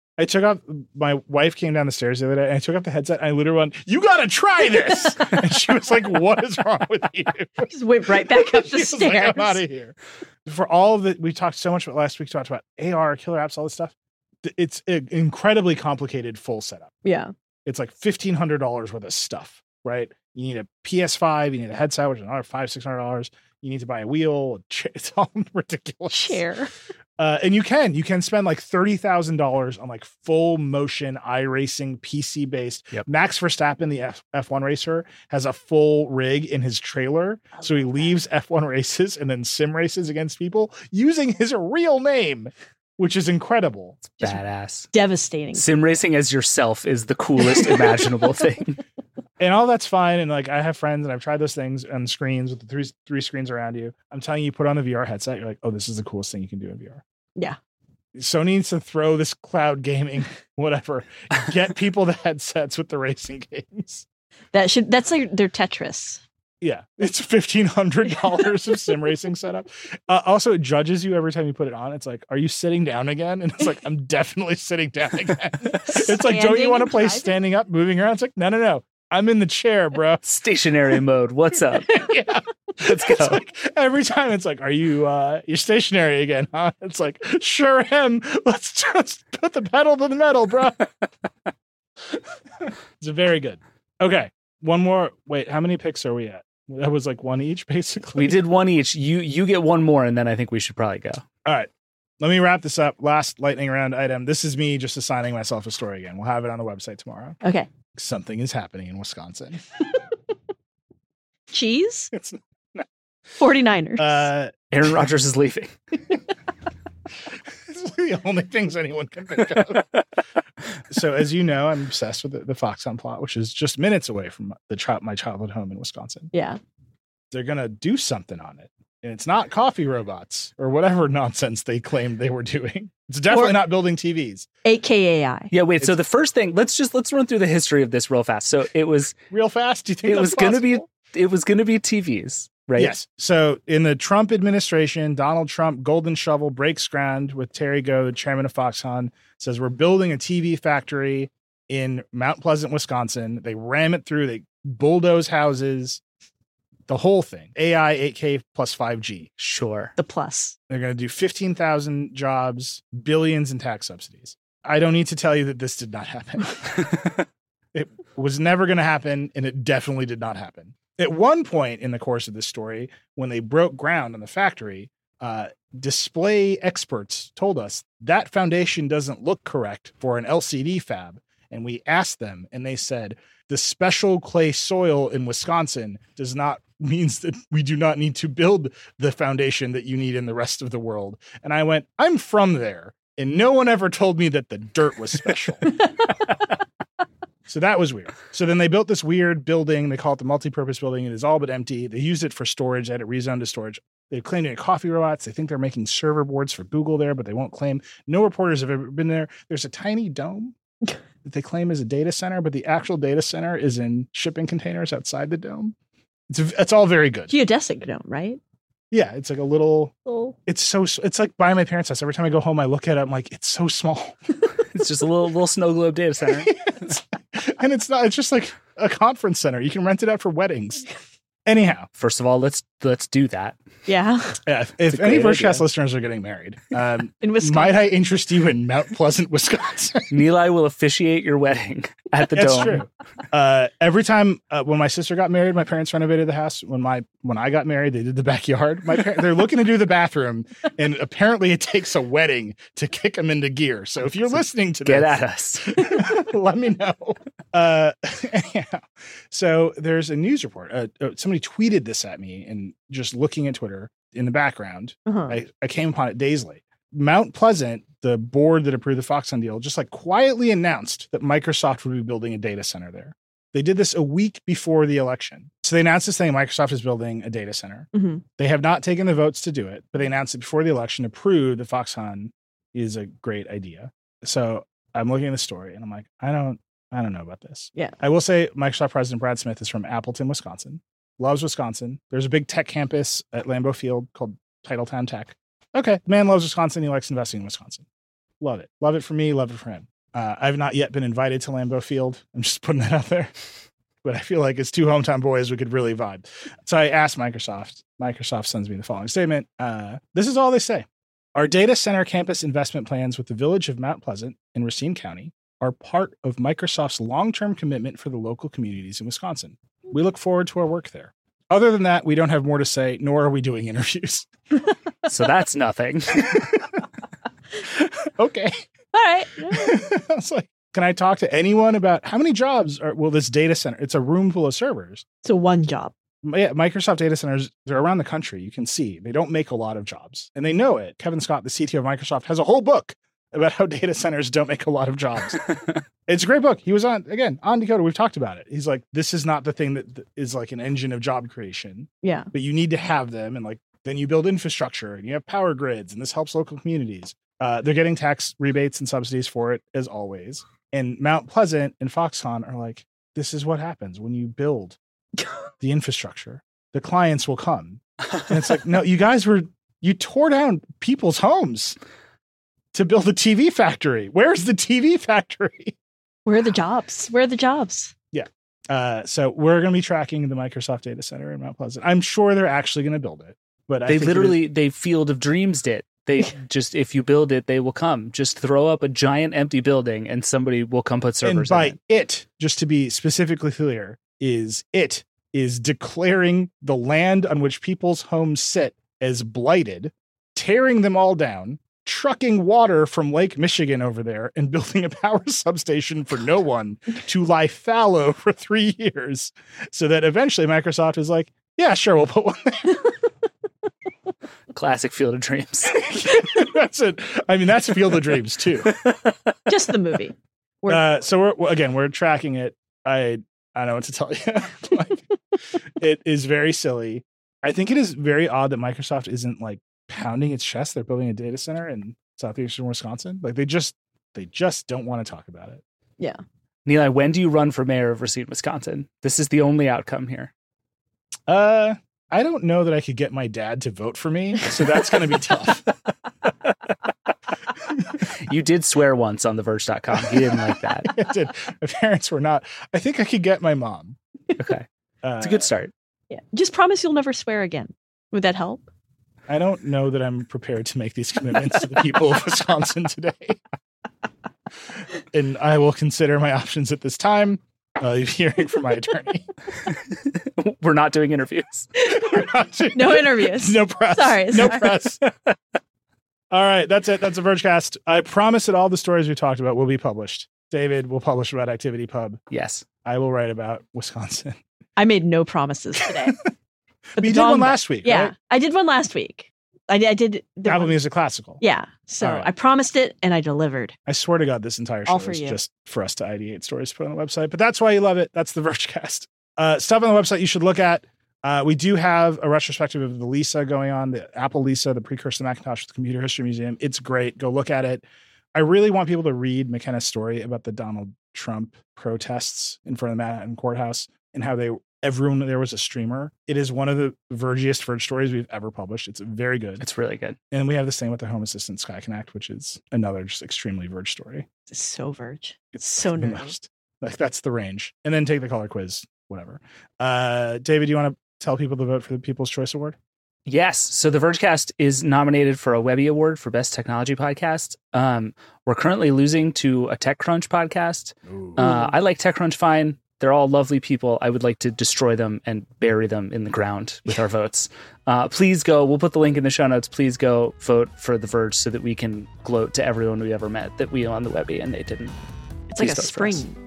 My wife came down the stairs the other day and I took off the headset and I literally went, "You got to try this." And she was like, "What is wrong with you?" Just went right back up the stairs. Like, I'm out of here. For all of it, we talked so much about last week, talked about AR, killer apps, all this stuff. It's an incredibly complicated full setup. Yeah. It's like $1,500 worth of stuff, right? You need a PS5, you need a headset, which is another $500-$600. You need to buy a wheel. It's all ridiculous. Chair. And you can spend like $30,000 on like full motion iRacing PC based. Yep. Max Verstappen, the F1 racer, has a full rig in his trailer. So he leaves F1 races and then sim races against people using his real name, which is incredible. It's badass. Devastating. Sim racing as yourself is the coolest imaginable thing. And all that's fine. And like I have friends and I've tried those things on screens with the three screens around you. I'm telling you, put on the VR headset. You're like, oh, this is the coolest thing you can do in VR. Yeah. Sony needs to throw this cloud gaming, whatever, get people the headsets with the racing games. That's like their Tetris. Yeah. It's $1,500 of sim racing setup. Also, it judges you every time you put it on. It's like, are you sitting down again? And it's like, I'm definitely sitting down again. It's like, don't you want to play standing up, moving around? It's like, no. I'm in the chair, bro. Stationary mode. What's up? Yeah. Let's go. It's like, every time it's like, are you you're stationary again, huh? It's like, sure am. Let's just put the pedal to the metal, bro. It's very good. Okay. One more. Wait, how many picks are we at? That was like one each, basically. We did one each. You get one more, and then I think we should probably go. All right. Let me wrap this up. Last lightning round item. This is me just assigning myself a story again. We'll have it on the website tomorrow. Okay. Something is happening in Wisconsin. Cheese? It's 49ers. Aaron Rodgers is leaving. It's the only things anyone can think of. So, as you know, I'm obsessed with the Foxconn plot, which is just minutes away from my childhood home in Wisconsin. Yeah. They're going to do something on it. And it's not coffee robots or whatever nonsense they claimed they were doing. It's definitely not building TVs. AKAI. Yeah, wait. So the first thing, let's run through the history of this real fast. So it was real fast. Do you think it was going to be TVs, right? Yes. So in the Trump administration, Donald Trump golden shovel breaks ground with Terry Goh, the chairman of Foxconn, says we're building a TV factory in Mount Pleasant, Wisconsin. They ram it through. They bulldoze houses. The whole thing. AI, 8K plus 5G. Sure. The plus. They're going to do 15,000 jobs, billions in tax subsidies. I don't need to tell you that this did not happen. It was never going to happen, and it definitely did not happen. At one point in the course of this story, when they broke ground on the factory, display experts told us that foundation doesn't look correct for an LCD fab. And we asked them, and they said, the special clay soil in Wisconsin means that we do not need to build the foundation that you need in the rest of the world. And I went, I'm from there. And no one ever told me that the dirt was special. So that was weird. So then they built this weird building. They call it the multipurpose building. It is all but empty. They used it for storage. They had it rezoned to storage. They claim to be coffee robots. They think they're making server boards for Google there, but they won't claim. No reporters have ever been there. There's a tiny dome that they claim is a data center, but the actual data center is in shipping containers outside the dome. It's all very good. Geodesic dome, right? Yeah, it's like a little. It's like by my parents' house. Every time I go home, I look at it. I'm like, it's so small. It's just a little snow globe data center. And it's not. It's just like a conference center. You can rent it out for weddings. Anyhow, first of all, let's do that. Yeah. If any Vergecast listeners are getting married, in Wisconsin, might I interest you in Mount Pleasant, Wisconsin? Nilay will officiate your wedding at the dome. True. Every time when my sister got married, my parents renovated the house. When I got married, they did the backyard. They're looking to do the bathroom, and apparently it takes a wedding to kick them into gear. So if you're listening to get this, at us. let me know. Anyhow, so there's a news report. Somebody tweeted this at me, and just looking at Twitter in the background, I came upon it days late. Mount Pleasant, the board that approved the Foxconn deal, just like quietly announced that Microsoft would be building a data center there. They did this a week before the election. So they announced this thing, Microsoft is building a data center. Mm-hmm. They have not taken the votes to do it, but they announced it before the election to prove that Foxconn is a great idea. So I'm looking at the story and I'm like, I don't know about this. Yeah. I will say Microsoft President Brad Smith is from Appleton, Wisconsin. Loves Wisconsin. There's a big tech campus at Lambeau Field called Titletown Tech. Okay. The man loves Wisconsin. He likes investing in Wisconsin. Love it. Love it for me. Love it for him. I've not yet been invited to Lambeau Field. I'm just putting that out there. But I feel like as two hometown boys, we could really vibe. So I asked Microsoft. Microsoft sends me the following statement. This is all they say. Our data center campus investment plans with the village of Mount Pleasant in Racine County are part of Microsoft's long-term commitment for the local communities in Wisconsin. We look forward to our work there. Other than that, we don't have more to say, nor are we doing interviews. So that's nothing. Okay. All right. I was like, can I talk to anyone about how many jobs will this data center? It's a room full of servers. So one job. Yeah, Microsoft data centers, they're around the country. You can see they don't make a lot of jobs. And they know it. Kevin Scott, the CTO of Microsoft, has a whole book about how data centers don't make a lot of jobs. It's a great book. He was on Decoder. We've talked about it. He's like, this is not the thing that is like an engine of job creation. Yeah. But you need to have them. And like, then you build infrastructure and you have power grids and this helps local communities. They're getting tax rebates and subsidies for it as always. And Mount Pleasant and Foxconn are like, this is what happens when you build the infrastructure. The clients will come. And it's like, no, you tore down people's homes to build a TV factory. Where's the TV factory? Where are the jobs? Where are the jobs? Yeah. So we're going to be tracking the Microsoft data center in Mount Pleasant. I'm sure they're actually going to build it. But they Field of Dreams it. They just, if you build it, they will come. Just throw up a giant empty building and somebody will come put servers in it. And by it, just to be specifically clear, is it is declaring the land on which people's homes sit as blighted, tearing them all down, trucking water from Lake Michigan over there, and building a power substation for no one to lie fallow for 3 years, so that eventually Microsoft is like, yeah, sure, we'll put one there. Classic Field of Dreams. That's it. I mean, that's Field of Dreams too. Just the movie. So we're tracking it. I don't know what to tell you. Like, it is very silly. I think it is very odd that Microsoft isn't like pounding its chest. They're building a data center in southeastern Wisconsin. Like they just don't want to talk about it. Yeah. Nilay, when do you run for mayor of Racine, Wisconsin? This is the only outcome here. I don't know that I could get my dad to vote for me, so that's going to be tough. You did swear once on TheVerge.com. He didn't like that. I did. My parents were not. I think I could get my mom. Okay. It's a good start. Yeah. Just promise you'll never swear again. Would that help? I don't know that I'm prepared to make these commitments to the people of Wisconsin today. And I will consider my options at this time. You're hearing from my attorney. We're not doing interviews. No interviews. No press. Sorry. No press. All right. That's it. That's the Vergecast. I promise that all the stories we talked about will be published. David will publish about Activity Pub. Yes. I will write about Wisconsin. I made no promises today. But you did one last week, yeah, right? I did one last week. I did the Apple one. Music Classical. Yeah. So Right. I promised it and I delivered. I swear to God, this entire show All for is you. just for us to ideate stories to put on the website. But that's why you love it. That's the Vergecast. Stuff on the website you should look at. We do have a retrospective of the Lisa going on, the Apple Lisa, the precursor to Macintosh with the Computer History Museum. It's great. Go look at it. I really want people to read McKenna's story about the Donald Trump protests in front of the Manhattan courthouse and how everyone there was a streamer. It is one of the vergiest Verge stories we've ever published. It's very good. It's really good. And we have the same with the Home Assistant Sky Connect, which is another just extremely Verge story. It's so Verge. It's so the nerdy. most. Like that's the range. And then take the color quiz, whatever. David, do you want to tell people to vote for the People's Choice Award? Yes. So the Vergecast is nominated for a Webby Award for Best Technology Podcast. We're currently losing to a TechCrunch podcast. I like TechCrunch fine. They're all lovely people. I would like to destroy them and bury them in the ground with our votes. Please go. We'll put the link in the show notes. Please go vote for The Verge so that we can gloat to everyone we ever met that we on the Webby and they didn't. It's Please like a vote for us. spring.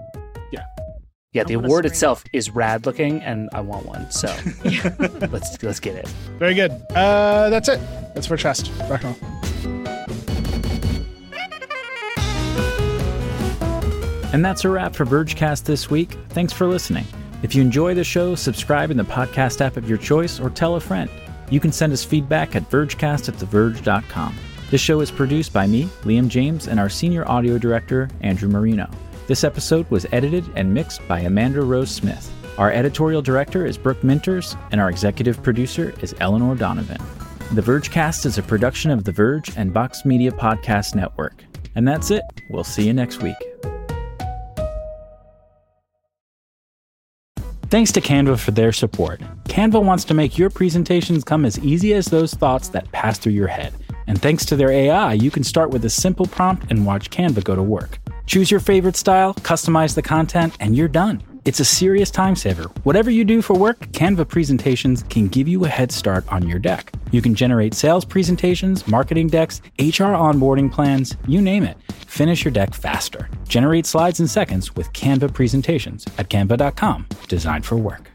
Yeah, the I want a award spring. itself is rad looking, and I want one. So let's get it. Very good. That's it. That's for chest. Rock and roll. And that's a wrap for Vergecast this week. Thanks for listening. If you enjoy the show, subscribe in the podcast app of your choice or tell a friend. You can send us feedback at vergecast@theverge.com. This show is produced by me, Liam James, and our senior audio director, Andrew Marino. This episode was edited and mixed by Amanda Rose Smith. Our editorial director is Brooke Minters, and our executive producer is Eleanor Donovan. The Vergecast is a production of The Verge and Vox Media Podcast Network. And that's it. We'll see you next week. Thanks to Canva for their support. Canva wants to make your presentations come as easy as those thoughts that pass through your head. And thanks to their AI, you can start with a simple prompt and watch Canva go to work. Choose your favorite style, customize the content, and you're done. It's a serious time saver. Whatever you do for work, Canva presentations can give you a head start on your deck. You can generate sales presentations, marketing decks, HR onboarding plans, you name it. Finish your deck faster. Generate slides in seconds with Canva presentations at canva.com. Designed for work.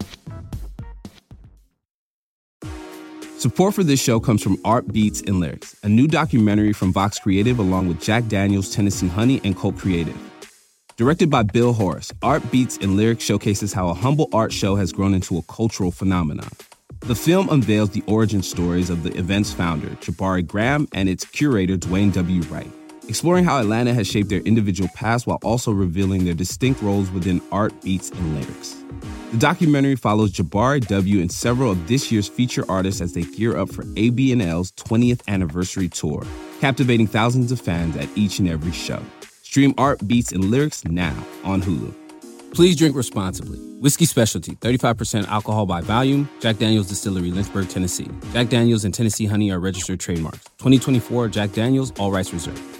Support for this show comes from Art Beats and Lyrics, a new documentary from Vox Creative along with Jack Daniels, Tennessee Honey, and Colt Creative. Directed by Bill Horace, Art Beats and Lyrics showcases how a humble art show has grown into a cultural phenomenon. The film unveils the origin stories of the event's founder, Jabari Graham, and its curator, Dwayne W. Wright, exploring how Atlanta has shaped their individual paths while also revealing their distinct roles within art, beats, and lyrics. The documentary follows Jabari W. and several of this year's feature artists as they gear up for AB&L's 20th anniversary tour, captivating thousands of fans at each and every show. Stream Art, Beats, and Lyrics now on Hulu. Please drink responsibly. Whiskey Specialty, 35% alcohol by volume. Jack Daniel's Distillery, Lynchburg, Tennessee. Jack Daniel's and Tennessee Honey are registered trademarks. 2024 Jack Daniel's, all rights reserved.